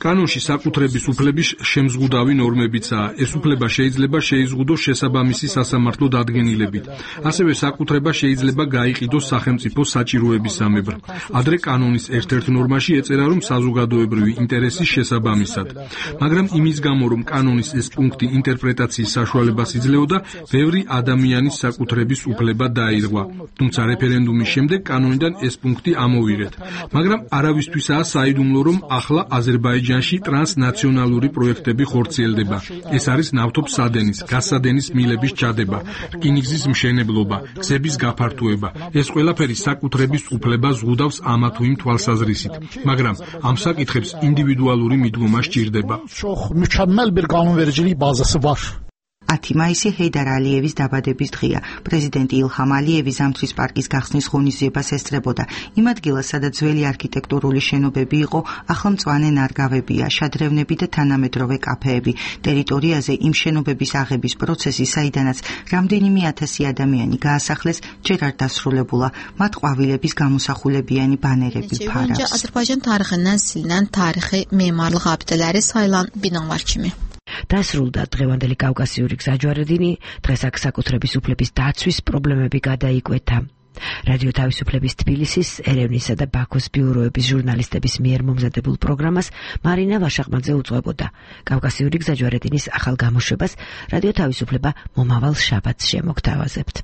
კანონში საკუთრების უფლების შემზღუდავი ნორმებიცაა. ეს უფლება შეიძლება შეიზღუდოს შესაბამისი სასამართლო დადგენილებით. ასევე საკუთრება შეიძლება გაიყიდოს სახელმწიფოს საჭიროებისამებრ. ადრე კანონის ერთ-ერთ ნორმაში ეწერა, რომ საზოგადოებრივი ინტერესის შესაბამისად. მაგრამ იმის გამო, რომ კანონის ეს პუნქტი ინტერპრეტაციის საშუალებას იძლეოდა, ბევრი ადამიანის საკუთრების უფლება დაირღვა. თუმცა რეფერენდუმის შემდეგ კანონიდან ეს პუნქტი ამოვიღეთ. მაგრამ არავისთვისაა საიდუმლო, რომ ახლა აზერბაიჯანში ტრანსნაციონალური პროექტები ხორციელდება. ეს არის ნავთობსადენის, გაზსადენის მილების ჩადება, რკინიგზის მშენებლობა, გზების გაფართოება. ეს ყველაფერი საკუთრების უფლებას ზღუდავს ამა თუ იმ თვალსაზრისით. მაგრამ ამ საკითხებს ინდივიდუალური მიდგომა სჭირდება. მükemmel bir qanunvericilik bazası var. ათი მაისი ჰეიდარ ალიევის დაბადების დღეა. პრეზიდენტი ილჰამ ალიევი ზამთრის პარკის გახსნის ღონისძიებას ესწრებოდა. იმ ადგილას, სადაც ძველი არქიტექტურული შენობები იყო, ახლა მწვანე ნარგავებია, შადრევნები და თანამედროვე კაფეები. ტერიტორიაზე იმ შენობების აღების პროცესი, საიდანაც რამდენიმე ათასი ადამიანი გაასახლეს, ჯერ არ დასრულებულა. მათ ყვავილების გამოსახულებიანი ბანერები ფარავს. Azərbaycan tarixindən silinən tarixi memarlıq abidələri sayılan binalar kimi. დასრულდა დღევანდელი კავკასიური გზაჯვარედინი, დღეს აქ საკუთრების უფლების დაცვის პრობლემები გადაიკვეთა. რადიო თავისუფლების თბილისის, ერევნისა და ბაქოს ბიუროების ჟურნალისტების მიერ მომზადებულ პროგრამას მარინა ვაშაყმაძე უძღვებოდა. კავკასიური გზაჯვარედინის ახალ გამოშვებას რადიო თავისუფლება მომავალ შაბათს შემოგთავაზებთ.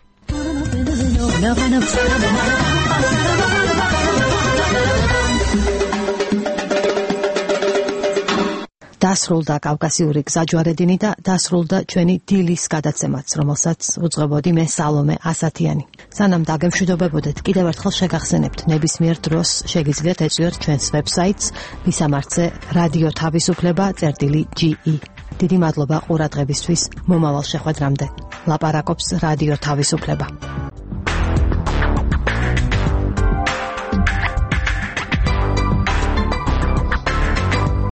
დასრულდა კავკასიური გზაჯვარედინი და დასრულდა ჩვენი დილის გადაცემაც, რომელსაც უძღვებოდი მე სალომე ასათიანი. სანამ დაგემშვიდობებოდეთ, კიდევ ერთხელ შეგახსენებთ, ნებისმიერ დროს შეგიძლიათ ეწვიოთ ჩვენს ვებსაიტს, მისამართზე რადიო თავისუფლება წერტილი ჯი ი. დიდი მადლობა ყურადღებისთვის, მომავალ შეხვედრამდე. ლაპარაკობს რადიო თავისუფლება.